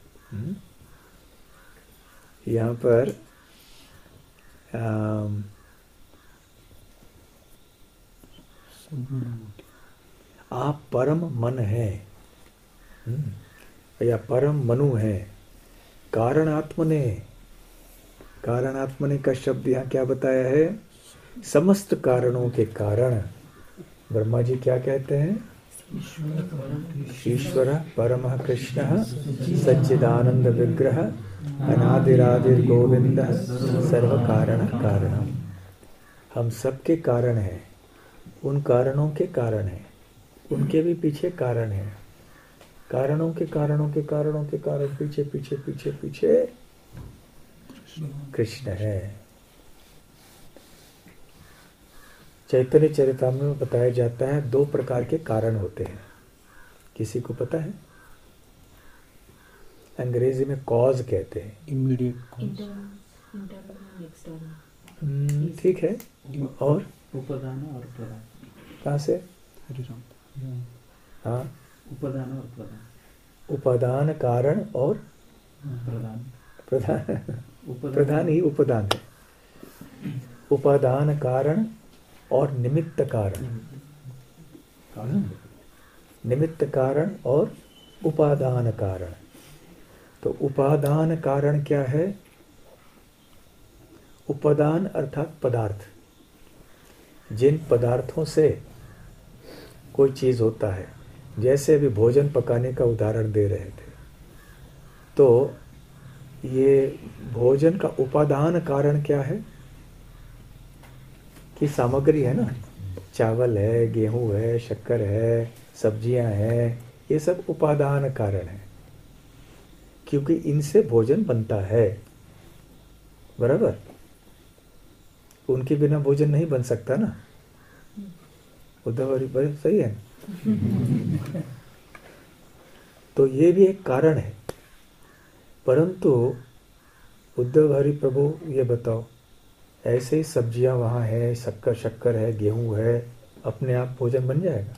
यहाँ पर आप परम मन हैं या परम मनु हैं। कारणात्मने, कारणात्मने का शब्द यहाँ क्या बताया है? समस्त कारणों के कारण। ब्रह्मा जी क्या कहते हैं? ईश्वर परमः कृष्णः सच्चिदानंद विग्रह अनादिरादिर गोविंद सर्व कारण कारणम। हम सबके कारण हैं, उन कारणों के कारण हैं, उनके भी पीछे कारण हैं। कारणों के कारणों के कारणों के कारण पीछे पीछे पीछे पीछे कृष्ण है। चैतन्य चरितामृत में बताया जाता है 2 प्रकार के कारण होते हैं। किसी को पता है? अंग्रेजी में कॉज कहते हैं। इमीडिएट ठीक है। और उपादान और प्रदान। कहाँ से? हाँ, उपादान और प्रदान। उपादान कारण और प्रदान। प्रधान ही उपादान है। उपादान कारण और निमित्त कारण। निमित्त कारण और उपादान कारण। तो उपादान कारण क्या है? उपादान अर्थात पदार्थ। जिन पदार्थों से कोई चीज होता है, जैसे अभी भोजन पकाने का उदाहरण दे रहे थे, तो ये भोजन का उपादान कारण क्या है? कि सामग्री है ना, चावल है, गेहूं है, शक्कर है, सब्जियां हैं, ये सब उपादान कारण है, क्योंकि इनसे भोजन बनता है। बराबर? उनके बिना भोजन नहीं बन सकता ना। उद्धव बड़े सही है। तो ये भी एक कारण है। परंतु उद्धव हरि प्रभु ये बताओ, ऐसे ही सब्जियां वहां है, शक्कर है, गेहूं है, अपने आप भोजन बन जाएगा?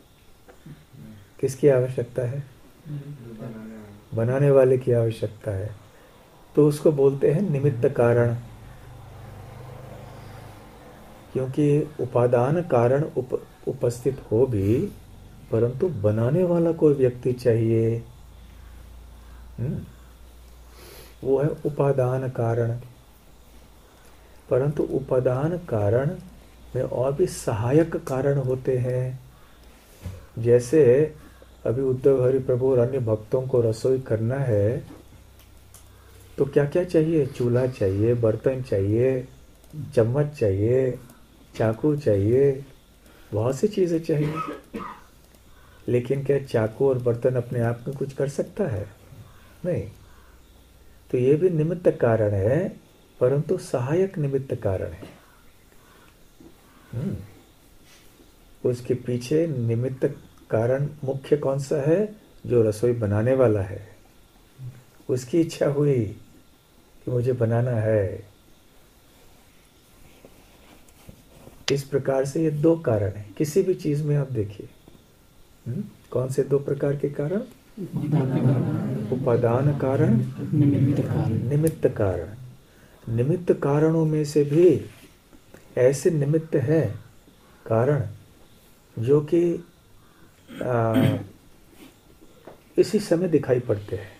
किसकी आवश्यकता है? बनाने वाले की आवश्यकता है। तो उसको बोलते हैं निमित्त कारण। क्योंकि उपादान कारण उपस्थित हो भी, परंतु बनाने वाला कोई व्यक्ति चाहिए। वो है उपादान कारण। परंतु उपादान कारण में और भी सहायक कारण होते हैं। जैसे अभी उद्धव हरि प्रभु और अन्य भक्तों को रसोई करना है, तो क्या क्या चाहिए? चूल्हा चाहिए, बर्तन चाहिए, चम्मच चाहिए, चाकू चाहिए, बहुत सी चीजें चाहिए। लेकिन क्या चाकू और बर्तन अपने आप में कुछ कर सकता है? नहीं। तो ये भी निमित्त कारण है, परंतु सहायक निमित्त कारण है। उसके पीछे निमित्त कारण मुख्य कौन सा है? जो रसोई बनाने वाला है, उसकी इच्छा हुई कि मुझे बनाना है। इस प्रकार से ये 2 कारण है। किसी भी चीज में आप देखिए, कौन से 2 प्रकार के कारण? उपादान कारण, निमित्त कारण। निमित्त कारणों में से भी ऐसे निमित्त है कारण जो कि इसी समय दिखाई पड़ते हैं।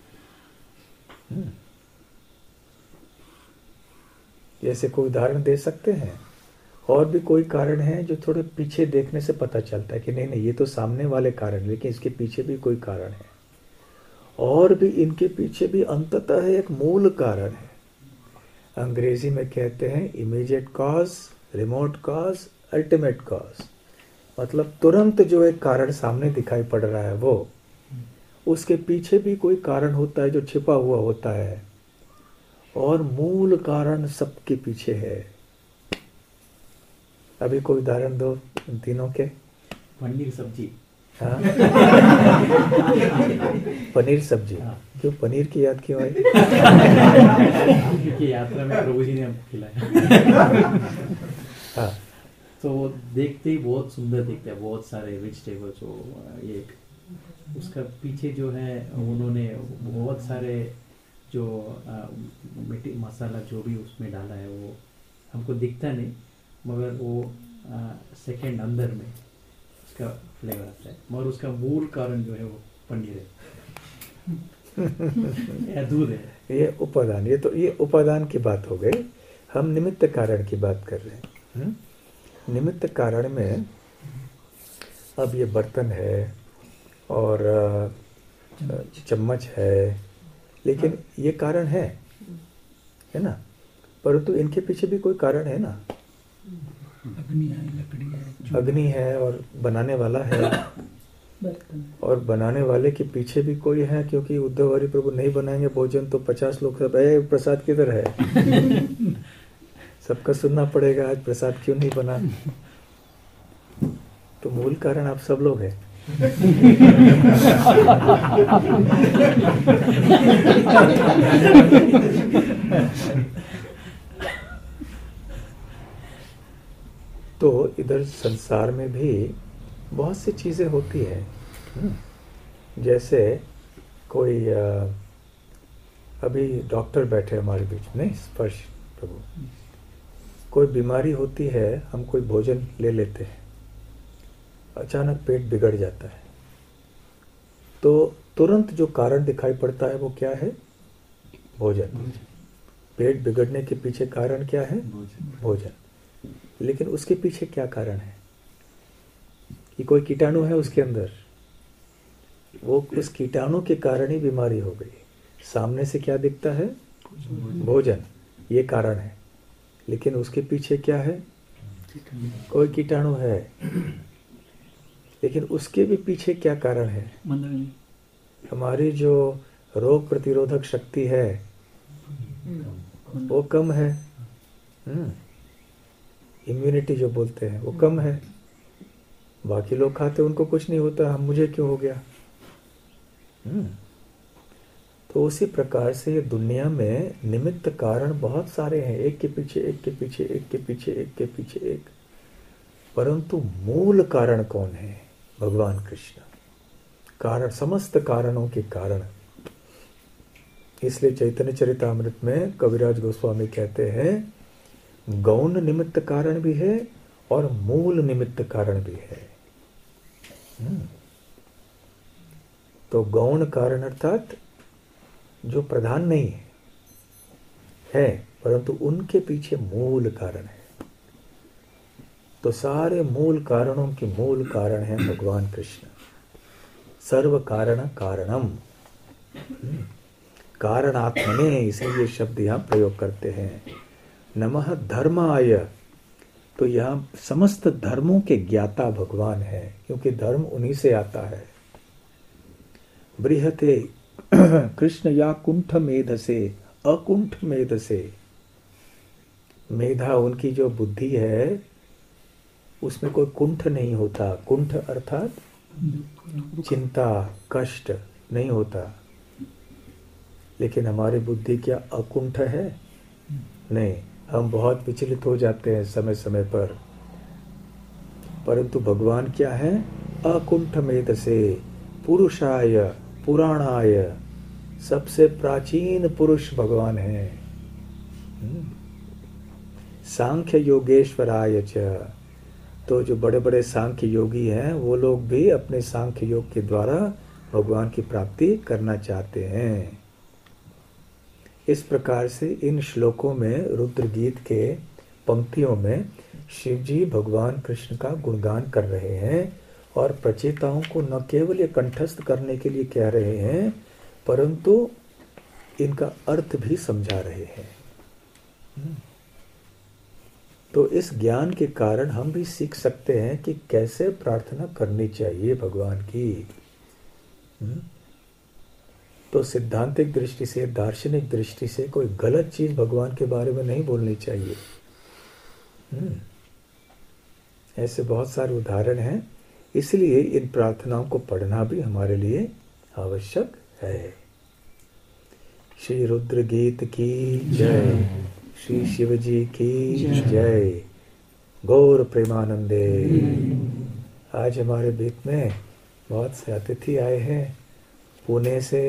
जैसे कोई उदाहरण दे सकते हैं। और भी कोई कारण है जो थोड़े पीछे देखने से पता चलता है कि नहीं नहीं, ये तो सामने वाले कारण, लेकिन इसके पीछे भी कोई कारण है। और भी इनके पीछे भी अंततः एक मूल कारण है। अंग्रेजी में कहते हैं immediate cause, remote cause, ultimate cause. मतलब तुरंत जो एक कारण सामने दिखाई पड़ रहा है, वो उसके पीछे भी कोई कारण होता है जो छिपा हुआ होता है, और मूल कारण सबके पीछे है। अभी कोई उदाहरण दो इन तीनों के। पनीर सब्जी। हाँ? पनीर सब्जी। क्यों पनीर की याद क्यों आई? क्योंकि यात्रा में प्रभु जी ने हमको खिलाया। हाँ, तो वो देखते ही बहुत सुंदर दिखता है, बहुत सारे वेजिटेबल्स। ये उसका पीछे जो है उन्होंने बहुत सारे जो मिट्टी मसाला जो भी उसमें डाला है वो हमको दिखता नहीं, मगर वो सेकंड अंदर में उसका फ्लेवर आता है। मगर उसका मूल कारण जो है वो पनीर है या दूध है। ये उपादान, ये उपादान की बात हो गई। हम निमित्त कारण की बात कर रहे हैं। निमित्त कारण में अब ये बर्तन है और चम्मच है, लेकिन ये कारण है ना, परंतु इनके पीछे भी कोई कारण है ना। अग्नि है, लकड़ी है, अग्नि है और बनाने वाला है, और बनाने वाले के पीछे भी कोई है, क्योंकि उद्धव हरि प्रभु नहीं बनाएंगे भोजन तो 50 लोग सब प्रसाद किधर है? सबका सुनना पड़ेगा, आज प्रसाद क्यों नहीं बना? तो मूल कारण आप सब लोग हैं। तो इधर संसार में भी बहुत सी चीजें होती है। जैसे कोई अभी डॉक्टर बैठे हमारे बीच में, स्पर्श प्रभु, कोई बीमारी होती है, हम कोई भोजन ले लेते हैं, अचानक पेट बिगड़ जाता है, तो तुरंत जो कारण दिखाई पड़ता है वो क्या है? भोजन। पेट बिगड़ने के पीछे कारण क्या है? भोजन। लेकिन उसके पीछे क्या कारण है? कि कोई कीटाणु है उसके अंदर, वो उस कीटाणु के कारण ही बीमारी हो गई। सामने से क्या दिखता है? भोजन, ये कारण है, लेकिन उसके पीछे क्या है? कोई कीटाणु है, लेकिन उसके भी पीछे क्या कारण है? हमारी जो रोग प्रतिरोधक शक्ति है वो कम है। इम्यूनिटी जो बोलते हैं वो कम है। बाकी लोग खाते उनको कुछ नहीं होता, हम मुझे क्यों हो गया? तो उसी प्रकार से ये दुनिया में निमित्त कारण बहुत सारे हैं, एक के पीछे एक के पीछे एक के पीछे एक के पीछे एक, परंतु मूल कारण कौन है? भगवान कृष्ण। कारण, समस्त कारणों के कारण। इसलिए चैतन्य चरितामृत में कविराज गोस्वामी कहते हैं गौण निमित्त कारण भी है और मूल निमित्त कारण भी है। तो गौण कारण अर्थात जो प्रधान नहीं है, परंतु उनके पीछे मूल कारण है। तो सारे मूल कारणों के मूल कारण है भगवान कृष्ण। सर्व कारण कारणम, कारणात्मने, इसलिए ये शब्द यहाँ प्रयोग करते हैं। नमः धर्माय, तो यहाँ समस्त धर्मों के ज्ञाता भगवान है, क्योंकि धर्म उन्हीं से आता है। बृहते कृष्ण या कुंठ मेधसे, अकुंठ मेधसे, मेधा उनकी जो बुद्धि है उसमें कोई कुंठ नहीं होता। कुंठ अर्थात चिंता, कष्ट नहीं होता। लेकिन हमारी बुद्धि क्या अकुंठ है? नहीं, हम बहुत विचलित हो जाते हैं समय समय पर। परंतु भगवान क्या है? अकुंठ मेध से, पुरुषाय पुराणाय, सबसे प्राचीन पुरुष भगवान है। सांख्य योगेश्वराय च, तो जो बड़े बड़े सांख्य योगी हैं वो लोग भी अपने सांख्य योग के द्वारा भगवान की प्राप्ति करना चाहते हैं। इस प्रकार से इन श्लोकों में, रुद्र गीत के पंक्तियों में शिव जी भगवान कृष्ण का गुणगान कर रहे हैं और प्रचेताओं को न केवल ये कंठस्थ करने के लिए कह रहे हैं, परंतु इनका अर्थ भी समझा रहे हैं। तो इस ज्ञान के कारण हम भी सीख सकते हैं कि कैसे प्रार्थना करनी चाहिए भगवान की। तो सिद्धांतिक दृष्टि से, दार्शनिक दृष्टि से कोई गलत चीज भगवान के बारे में नहीं बोलनी चाहिए। ऐसे बहुत सारे उदाहरण हैं इसलिए इन प्रार्थनाओं को पढ़ना भी हमारे लिए आवश्यक है। श्री रुद्र गीत की जय, श्री शिव जी की जय, गौर प्रेमानंदे। आज हमारे बीच में बहुत से अतिथि आए हैं। पुणे से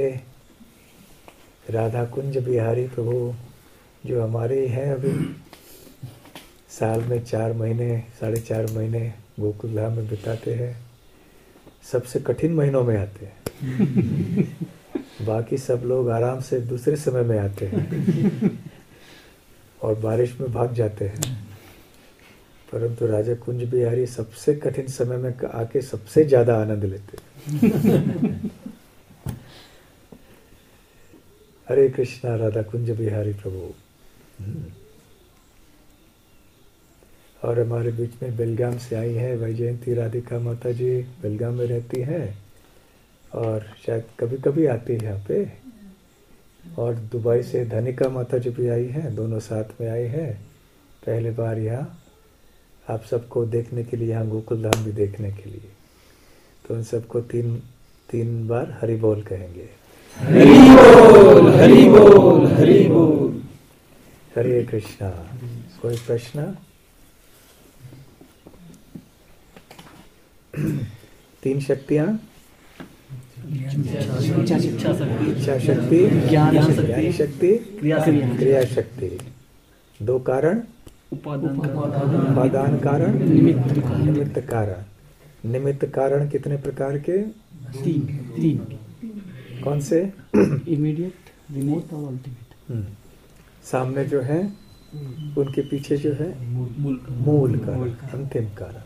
राधा कुंज बिहारी प्रभु, जो हमारे हैं, अभी साल में 4 महीने 4.5 महीने गोकुल धाम में बिताते हैं। सबसे कठिन महीनों में आते हैं। बाकी सब लोग आराम से दूसरे समय में आते हैं और बारिश में भाग जाते हैं, परंतु राजा कुंज बिहारी सबसे कठिन समय में आके सबसे ज्यादा आनंद लेते हैं। हरे कृष्णा राधा कुंज बिहारी प्रभु। और हमारे बीच में बेलगाम से आई है वैजयंती राधिका माता जी, बेलगाम में रहती हैं और शायद कभी कभी आती है यहाँ पे। और दुबई से धनिका माता जी भी आई हैं, दोनों साथ में आए हैं पहले बार यहाँ आप सबको देखने के लिए, यहाँ गोकुल धाम भी देखने के लिए। तो उन सबको तीन बार हरि बोल कहेंगे। हरि बोल, हरि बोल, हरि बोल। हरे कृष्णा। कोई प्रश्न? 3 शक्तियाँ, इच्छा शक्ति, ज्ञान शक्ति, क्रिया शक्ति। 2 कारण, उपादान कारण, निमित्त कारण। निमित्त कारण कितने प्रकार के? 3। कौन से? इमीडिएट, रिमोट और अल्टीमेट। सामने जो है उनके पीछे जो है मूल कारण, अंतिम कारण।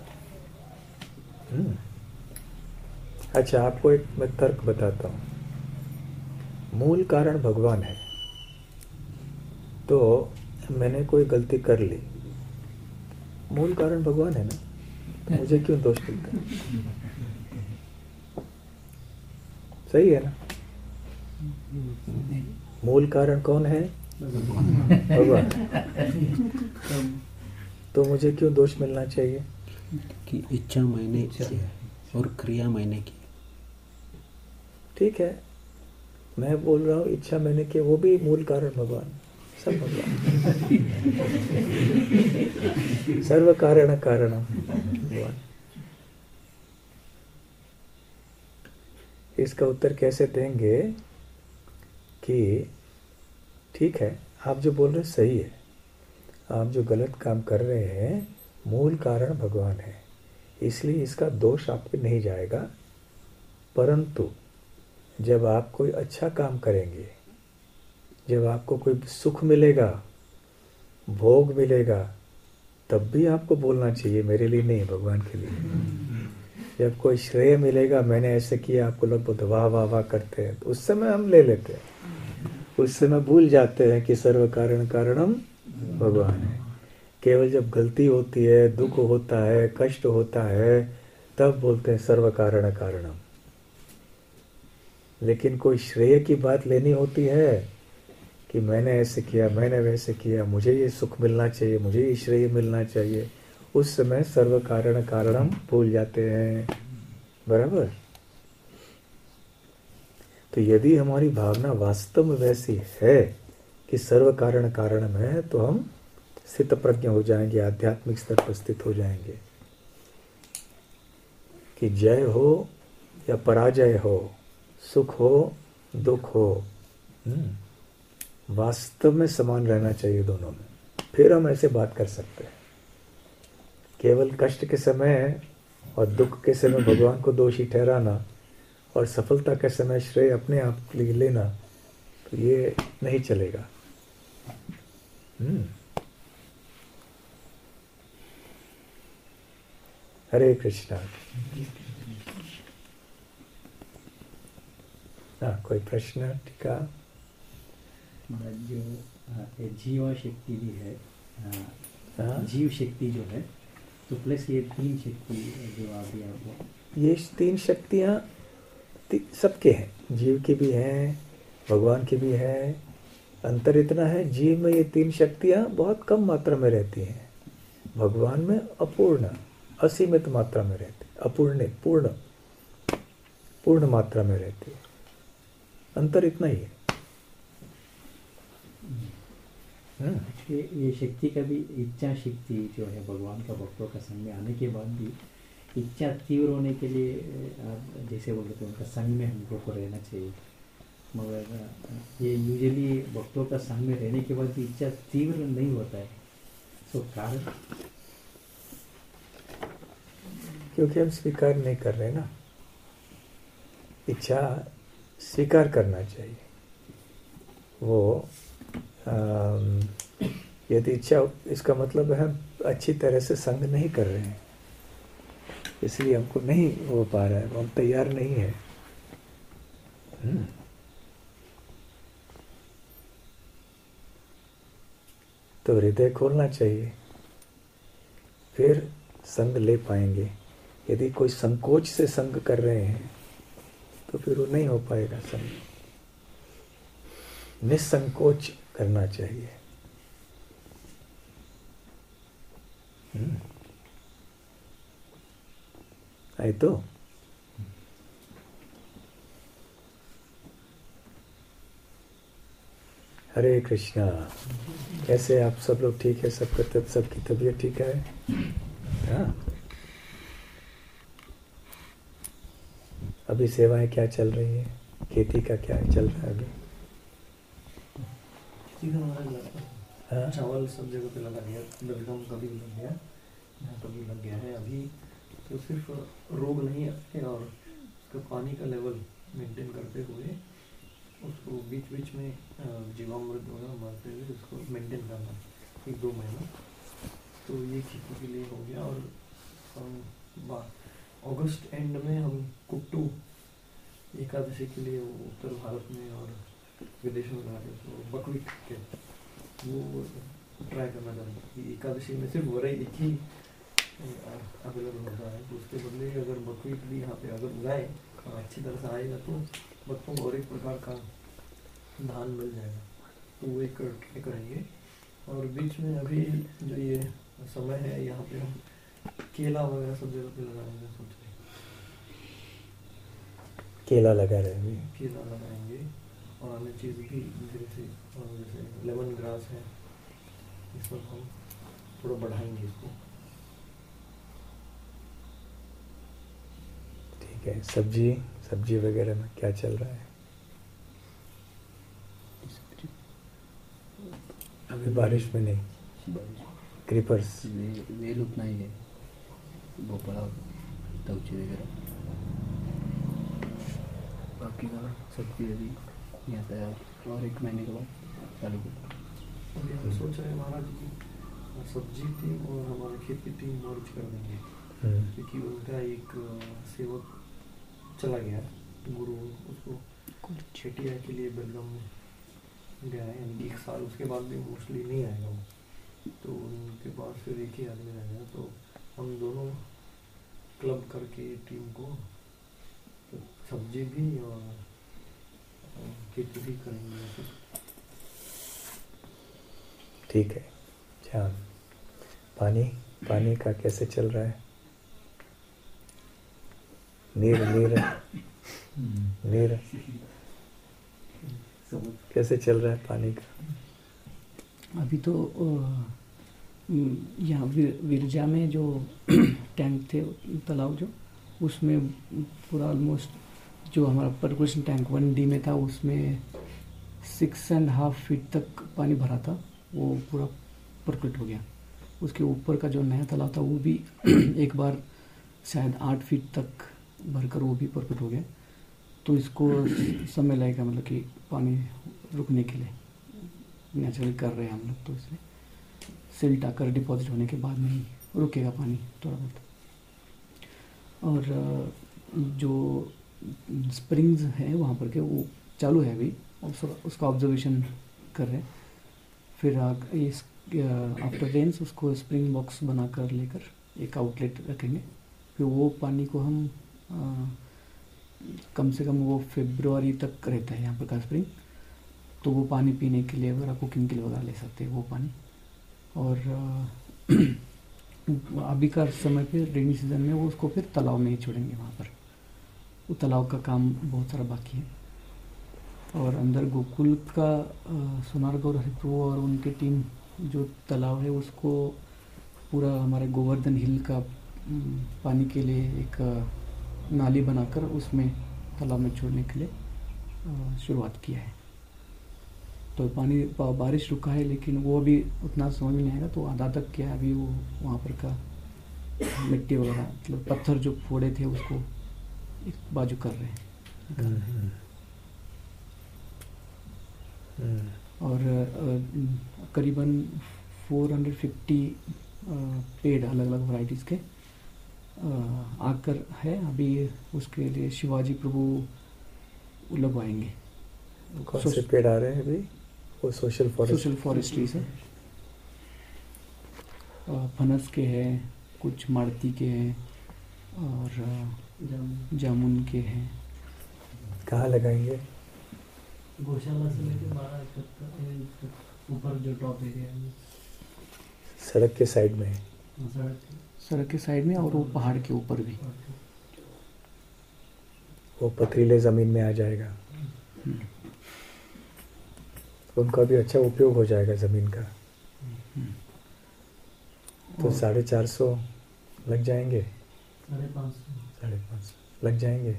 अच्छा, आपको एक मैं तर्क बताता हूँ। मूल कारण भगवान है, तो मैंने कोई गलती कर ली, मूल कारण भगवान है ना, मुझे क्यों दोष मिलता है? सही है ना? मूल कारण कौन है? भगवान। तो मुझे क्यों दोष मिलना चाहिए? कि इच्छा मैंने की है और क्रिया मैंने की। ठीक है, मैं बोल रहा हूँ इच्छा मैंने की, वो भी मूल कारण भगवान, सब भगवान। सर्व कारण कारणम भगवान। इसका उत्तर कैसे देंगे कि ठीक है, आप जो बोल रहे सही है, आप जो गलत काम कर रहे हैं, मूल कारण भगवान है, इसलिए इसका दोष आप पे नहीं जाएगा। परंतु जब आप कोई अच्छा काम करेंगे, जब आपको कोई सुख मिलेगा, भोग मिलेगा, तब भी आपको बोलना चाहिए, मेरे लिए नहीं, भगवान के लिए। जब कोई श्रेय मिलेगा, मैंने ऐसे किया, आपको लोग बहुत वाह वाह वाह करते हैं, तो उस समय हम ले लेते हैं, उस समय भूल जाते हैं कि सर्व कारण कारणम भगवान है। केवल जब गलती होती है, दुख होता है, कष्ट होता है, तब बोलते हैं सर्व कारण कारणम। लेकिन कोई श्रेय की बात लेनी होती है कि मैंने ऐसे किया, मैंने वैसे किया, मुझे ये सुख मिलना चाहिए, मुझे ये श्रेय मिलना चाहिए, उस समय सर्व कारण कारणम भूल जाते हैं। बराबर? तो यदि हमारी भावना वास्तव में वैसी है कि सर्व कारण कारणम है, तो हम स्थित प्रज्ञ हो जाएंगे, आध्यात्मिक स्तर पर स्थित हो जाएंगे। कि जय हो या पराजय हो, सुख हो दुख हो, वास्तव में समान रहना चाहिए दोनों में, फिर हम ऐसे बात कर सकते हैं। केवल कष्ट के समय और दुख के समय भगवान को दोषी ठहराना और सफलता के समय श्रेय अपने आप लिए लेना, तो ये नहीं चलेगा। हरे कृष्णा। कोई प्रश्न? टीका? जो जीवा शक्ति भी है, जीव शक्ति जो है, तो प्लस ये 3 शक्ति जो आप दिया, ये 3 शक्तियाँ सबके हैं, जीव की भी हैं, भगवान की भी है। अंतर इतना है, जीव में ये 3 शक्तियाँ बहुत कम मात्रा में रहती हैं, भगवान में अपूर्ण असीमित मात्रा में रहती, अपूर्ण पूर्ण मात्रा में रहती है। अंतर इतना ही है। ये शक्ति का भी, इच्छा शक्ति जो है भगवान का भक्तों का संग में आने के बाद भी इच्छा तीव्र होने के लिए आप जैसे बोल रहे थे उनका संग में हमको को रहना चाहिए, मगर ये यूजुअली भक्तों का संग में रहने के बाद भी इच्छा तीव्र नहीं होता है। तो कारण क्योंकि हम स्वीकार नहीं कर रहे ना। इच्छा स्वीकार करना चाहिए। वो यदि इच्छा, इसका मतलब है हम अच्छी तरह से संग नहीं कर रहे हैं, इसलिए हमको नहीं हो पा रहा है, हम तैयार नहीं है। तो हृदय खोलना चाहिए, फिर संग ले पाएंगे। यदि कोई संकोच से संग कर रहे हैं तो फिर वो नहीं हो पाएगा संग। निसंकोच करना चाहिए। आई तो हरे कृष्णा। कैसे आप सब लोग ठीक है? सबकी तबीयत ठीक है? हाँ। अभी सेवाएं क्या चल रही है? खेती का क्या चल रहा है अभी? हाँ? चावल सब जगह पे लगा दिया, बेलगाम का भी लग गया, यहाँ पर भी लग गया है अभी। तो सिर्फ रोग नहीं है और उसका पानी का लेवल मेंटेन करते हुए उसको बीच बीच में जीवामृत वगैरह मारते हुए उसको मेंटेन करना 1-2 महीना। तो ये खेती के लिए हो गया। और अगस्त एंड में हम कुट्टू एकादशी के लिए उत्तर भारत में और विदेशों में लगा तो बकवीट के वो ट्राई करना चाहते हैं कि एकादशी में सिर्फ वराई एक ही अवेलेबल होता है, तो उसके बदले अगर बकवीट भी यहाँ पे अगर उगाए और अच्छी तरह से आएगा तो बच्चों को और एक प्रकार का धान मिल जाएगा। तो वो एक ट्राई करेंगे। और बीच में अभी जो ये समय है यहाँ पे हम केला वगैरह सब जगह पे लगाएंगे, सोच रहे केला लगा रहे हैं। केला लगाएंगे और अन्य चीज़ भी धीरे से, जैसे लेमन ग्रास है, इस पर हम थोड़ा बढ़ाएंगे इसको। ठीक है। सब्जी वगैरह में क्या चल रहा है? अभी बारिश में नहीं, क्रीपर्स वेल उतना ही है, भोपड़ा तवची वगैरह, बाकी का सब्जी अभी यहाँ तैयार और 1 महीने के बाद चालू कर। अभी हम सोच रहे हैं महाराज की सब्जी टीम और हमारी खेती टीम मर्ज कर देंगे, क्योंकि उनका एक सेवक चला गया गुरु, उसको छेटिया के लिए बेलगाम में गया है, यानी 1 साल उसके बाद भी मोस्टली नहीं आएगा वो। तो उनके पास फिर एक ही आदमी रह गया। तो हम दोनों क्लब करके टीम को तो सब्जी भी और खेती भी करेंगे। ठीक है। अच्छा, पानी का कैसे चल रहा है? नीर कैसे चल रहा है पानी का? अभी तो यहाँ विरजा में जो टैंक थे, तालाब जो, उसमें पूरा ऑलमोस्ट जो हमारा परकुलेशन टैंक 1D में था उसमें 6.5 फीट तक पानी भरा था, वो पूरा परकुलेट हो गया। उसके ऊपर का जो नया तालाब था वो भी एक बार शायद 8 फीट तक भरकर वो भी परकुलेट हो गया। तो इसको समय लगेगा, मतलब कि पानी रुकने के लिए नेचुरली कर रहे हैं हम लोग, तो इसलिए सिल्ट आकर डिपॉजिट होने के बाद में ही रुकेगा पानी थोड़ा बहुत। और जो स्प्रिंग्स हैं वहाँ पर के वो चालू है अभी, उसका ऑब्जर्वेशन कर रहे हैं। फिर इस आफ्टर रेंस उसको स्प्रिंग बॉक्स बनाकर लेकर एक आउटलेट रखेंगे। फिर वो पानी को हम कम से कम वो फरवरी तक रहता है यहाँ पर का स्प्रिंग, तो वो पानी पीने के लिए वगैरह, कुकिंग के लिए वगैरह ले सकते हैं वो पानी। और अभी का समय पे रेनी सीजन में वो उसको फिर तालाब में ही छोड़ेंगे वहाँ पर। वो तालाब का काम बहुत सारा बाकी है। और अंदर गोकुल का सोनार गौर हरिप्रभु और उनकी टीम जो तालाब है उसको पूरा हमारे गोवर्धन हिल का पानी के लिए एक नाली बनाकर उसमें तालाब में छोड़ने के लिए शुरुआत किया है। तो पानी बारिश रुका है लेकिन वो अभी उतना समझ में नहीं आएगा, तो आधा तक क्या है अभी वो वहाँ पर का मिट्टी वगैरह मतलब पत्थर जो फोड़े थे उसको एक बाजू कर रहे हैं। और करीबन 450 पेड़ अलग अलग वैरायटीज़ के आकर है अभी। उसके लिए शिवाजी प्रभु लगवाएंगे। कौन से पेड़ आ रहे हैं अभी? वो सोशल फॉरेस्ट्री से फनस के हैं, कुछ माड़ती के हैं और जामुन के हैं। कहाँ लगाएंगे? गौशाला से लेके 12 एकड़ तक ऊपर जो टॉप एरिया है सड़क के साइड में। सड़क के साइड में और वो पहाड़ के ऊपर भी। वो पथरीले ज़मीन में आ जाएगा। उनका भी अच्छा उपयोग हो जाएगा ज़मीन का। तो 450 लग जाएंगे, 550 लग जाएंगे।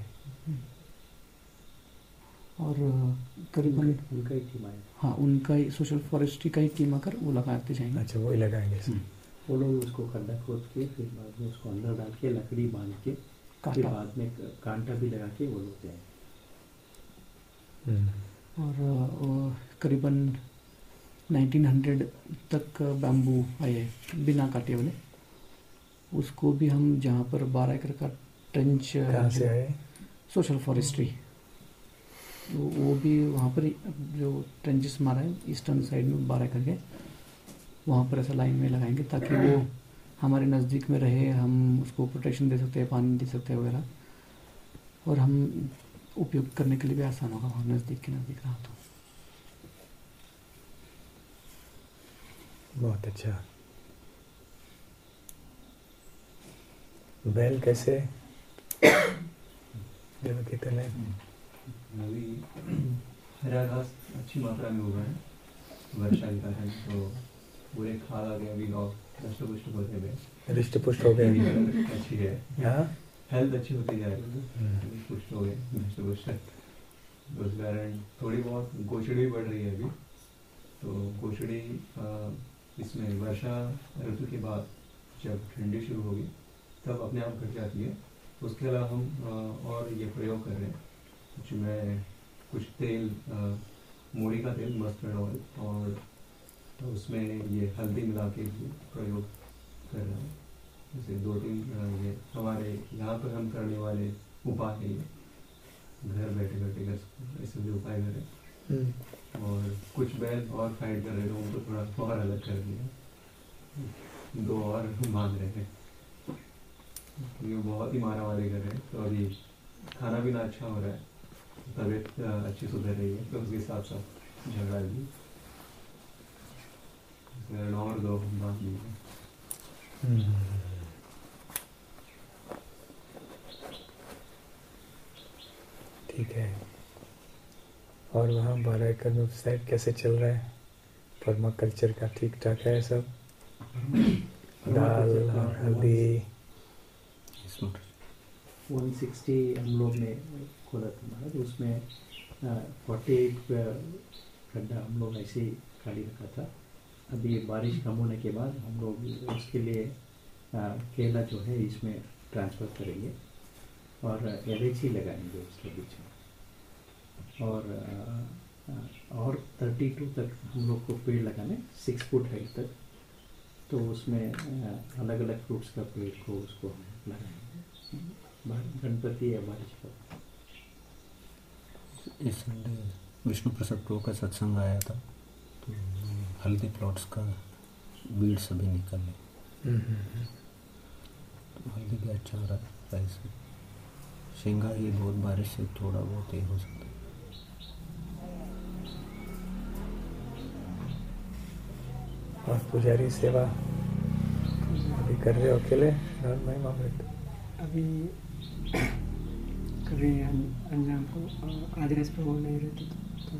और करीबन उनका ही टीम आएगा। हाँ, उनका ही सोशल फॉरेस्ट्री का ही टीम आकर वो लगाते जाएंगे। अच्छा, वही लगाएंगे। वो लोग उसको खड्डा खोद के फिर बाद में उसको अंदर डाल के लकड़ी बांध के फिर बाद में कांटा भी लगा के वो लोग जाएंगे। और करीबन 1900 तक बैम्बू आए बिना काटे वाले, उसको भी हम जहाँ पर 12 एकड़ का ट्रेंच कहाँ से आए? सोशल फॉरेस्ट्री, वो भी वहाँ पर जो ट्रेंचेस मारा है ईस्टर्न साइड में 12 एकड़ के, वहाँ पर ऐसा लाइन में लगाएंगे ताकि वो हमारे नज़दीक में रहे, हम उसको प्रोटेक्शन दे सकते हैं, पानी दे सकते हैं वगैरह, और हम उपयोग करने के लिए भी आसान होगा वहाँ नज़दीक के नज़दीक रहा तो। बहुत अच्छा। बैल कैसे कितने? अभी हरा घास अच्छी मात्रा में हुआ है, वर्षा के कारण, तो पूरे खाद आ गए अभी और दष्ट-पुष्ट होते हुए हृष्ट-पुष्ट हो गए। अच्छी है, हाँ, हेल्थ अच्छी होती जा रही है, पुष्ट हो गए दष्ट-पुष्ट। तो उस कारण थोड़ी बहुत गोचड़ी भी बढ़ रही है अभी। तो गोचड़ी इसमें वर्षा ऋतु के बाद जब ठंडी शुरू होगी तब अपने आप घट जाती है। उसके अलावा हम और ये प्रयोग कर रहे हैं, जिसमें कुछ तेल, मूली का तेल, मस्टर्ड ऑयल, और तो उसमें ये हल्दी मिला के भी प्रयोग कर रहे हैं। जैसे 2-3 ये हमारे यहाँ पर हम करने वाले उपाय है, ये घर बैठे बैठे कर ऐसे भी उपाय कर रहे हैं। और कुछ बैल और फाइट कर रहे थे, उनको थोड़ा और अलग कर दिया, 2 और बांध रहे हैं, ये बहुत ही मारा मारी कर रहे हैं। तो अभी खाना पीना अच्छा हो रहा है, तबीयत अच्छी सुधर रही है, तो उसके साथ साथ झगड़ा भी और 2 बांध लीजिए। ठीक है। और वहाँ 12 एकड़ में साइड कैसे चल रहा है? परमा कल्चर का ठीक ठाक है सब? दाल और हल्दी 160 हम लोग ने खोला था, तो उसमें 48 गड्ढा हम लोग ऐसे ही खाली रखा था। अभी बारिश कम होने के बाद हम लोग उसके लिए केला जो है इसमें ट्रांसफ़र करेंगे और एलएची लगाएंगे उसके बीच में। और 32 तक हम लोग को पेड़ लगाने, 6 फुट हाइट तक, तो उसमें अलग अलग फ्रूट्स का पेड़ को उसको लगाएंगे गणपति या बारिश का। इस संडे विष्णु प्रसाद प्रभु का सत्संग आया था, तो हल्दी प्लॉट्स का बीड़ सभी निकले, तो हल्दी भी अच्छा हो रहा है प्राइस में। शेंगा ही बहुत बारिश से थोड़ा बहुत ही हो सकता है। और पुजारी सेवा अभी कर रहे हो अकेले महिमा अमृत? अभी कभी अंजाम को आदरेश प्रभु नहीं रहते तो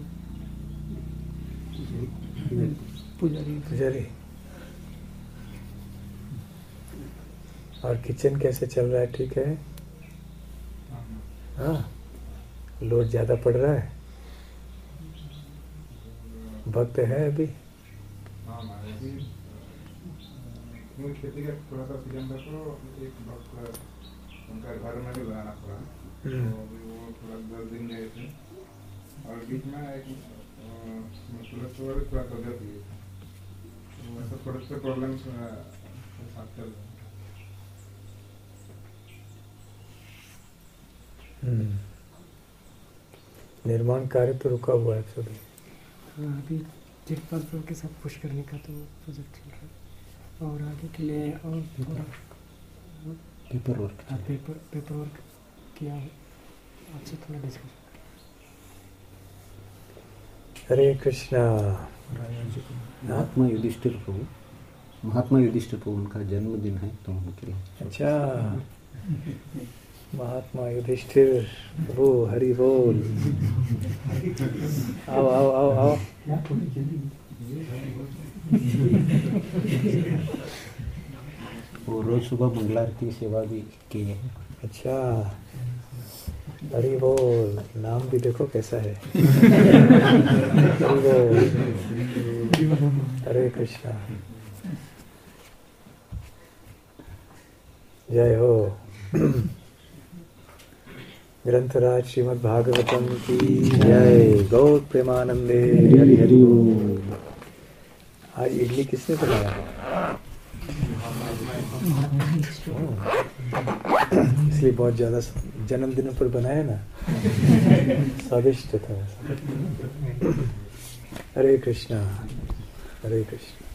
पुजारी। और किचन कैसे चल रहा है? ठीक है? हाँ, लोड ज्यादा पड़ रहा है? भक्त है अभी? खेती का थोड़ा सा सीजन था तो एक भक्त उनका घर में भी लगाना पड़ा, तो अभी वो थोड़ा 10 दिन गए थे और बीच में एक थोड़ा तबियत हुई, तो ऐसा थोड़े से प्रॉब्लम्स साथ चल रहे हैं। निर्माण कार्य तो रुका हुआ है सभी। हाँ, अभी चिटपाल प्रभु के साथ पुश करने का तो प्रोजेक्ट चल रहा है और आगे के लिए और थोड़ा पेपर वर्क किया है, आपसे थोड़ा डिस्कस। हरे कृष्णा। महात्मा युधिष्ठिर प्रभु उनका जन्मदिन है तो उनके लिए। अच्छा, महात्मा युधिष्ठिर प्रभु, हरि बोल। आओ आओ आओ आओ। वो रोज सुबह मंगला आरती सेवा भी की है। अच्छा, हरि बोल। नाम भी देखो कैसा है। हरि बोल। हरे कृष्णा। जय हो। ग्रंथराज श्रीमद् भागवतम की जय। गौर प्रेमानंदे हरि हरि बोल। आज इडली किसने बनाया? इसलिए बहुत ज्यादा जन्मदिनों पर बनाया ना, स्वादिष्ट था। हरे कृष्णा, हरे कृष्णा।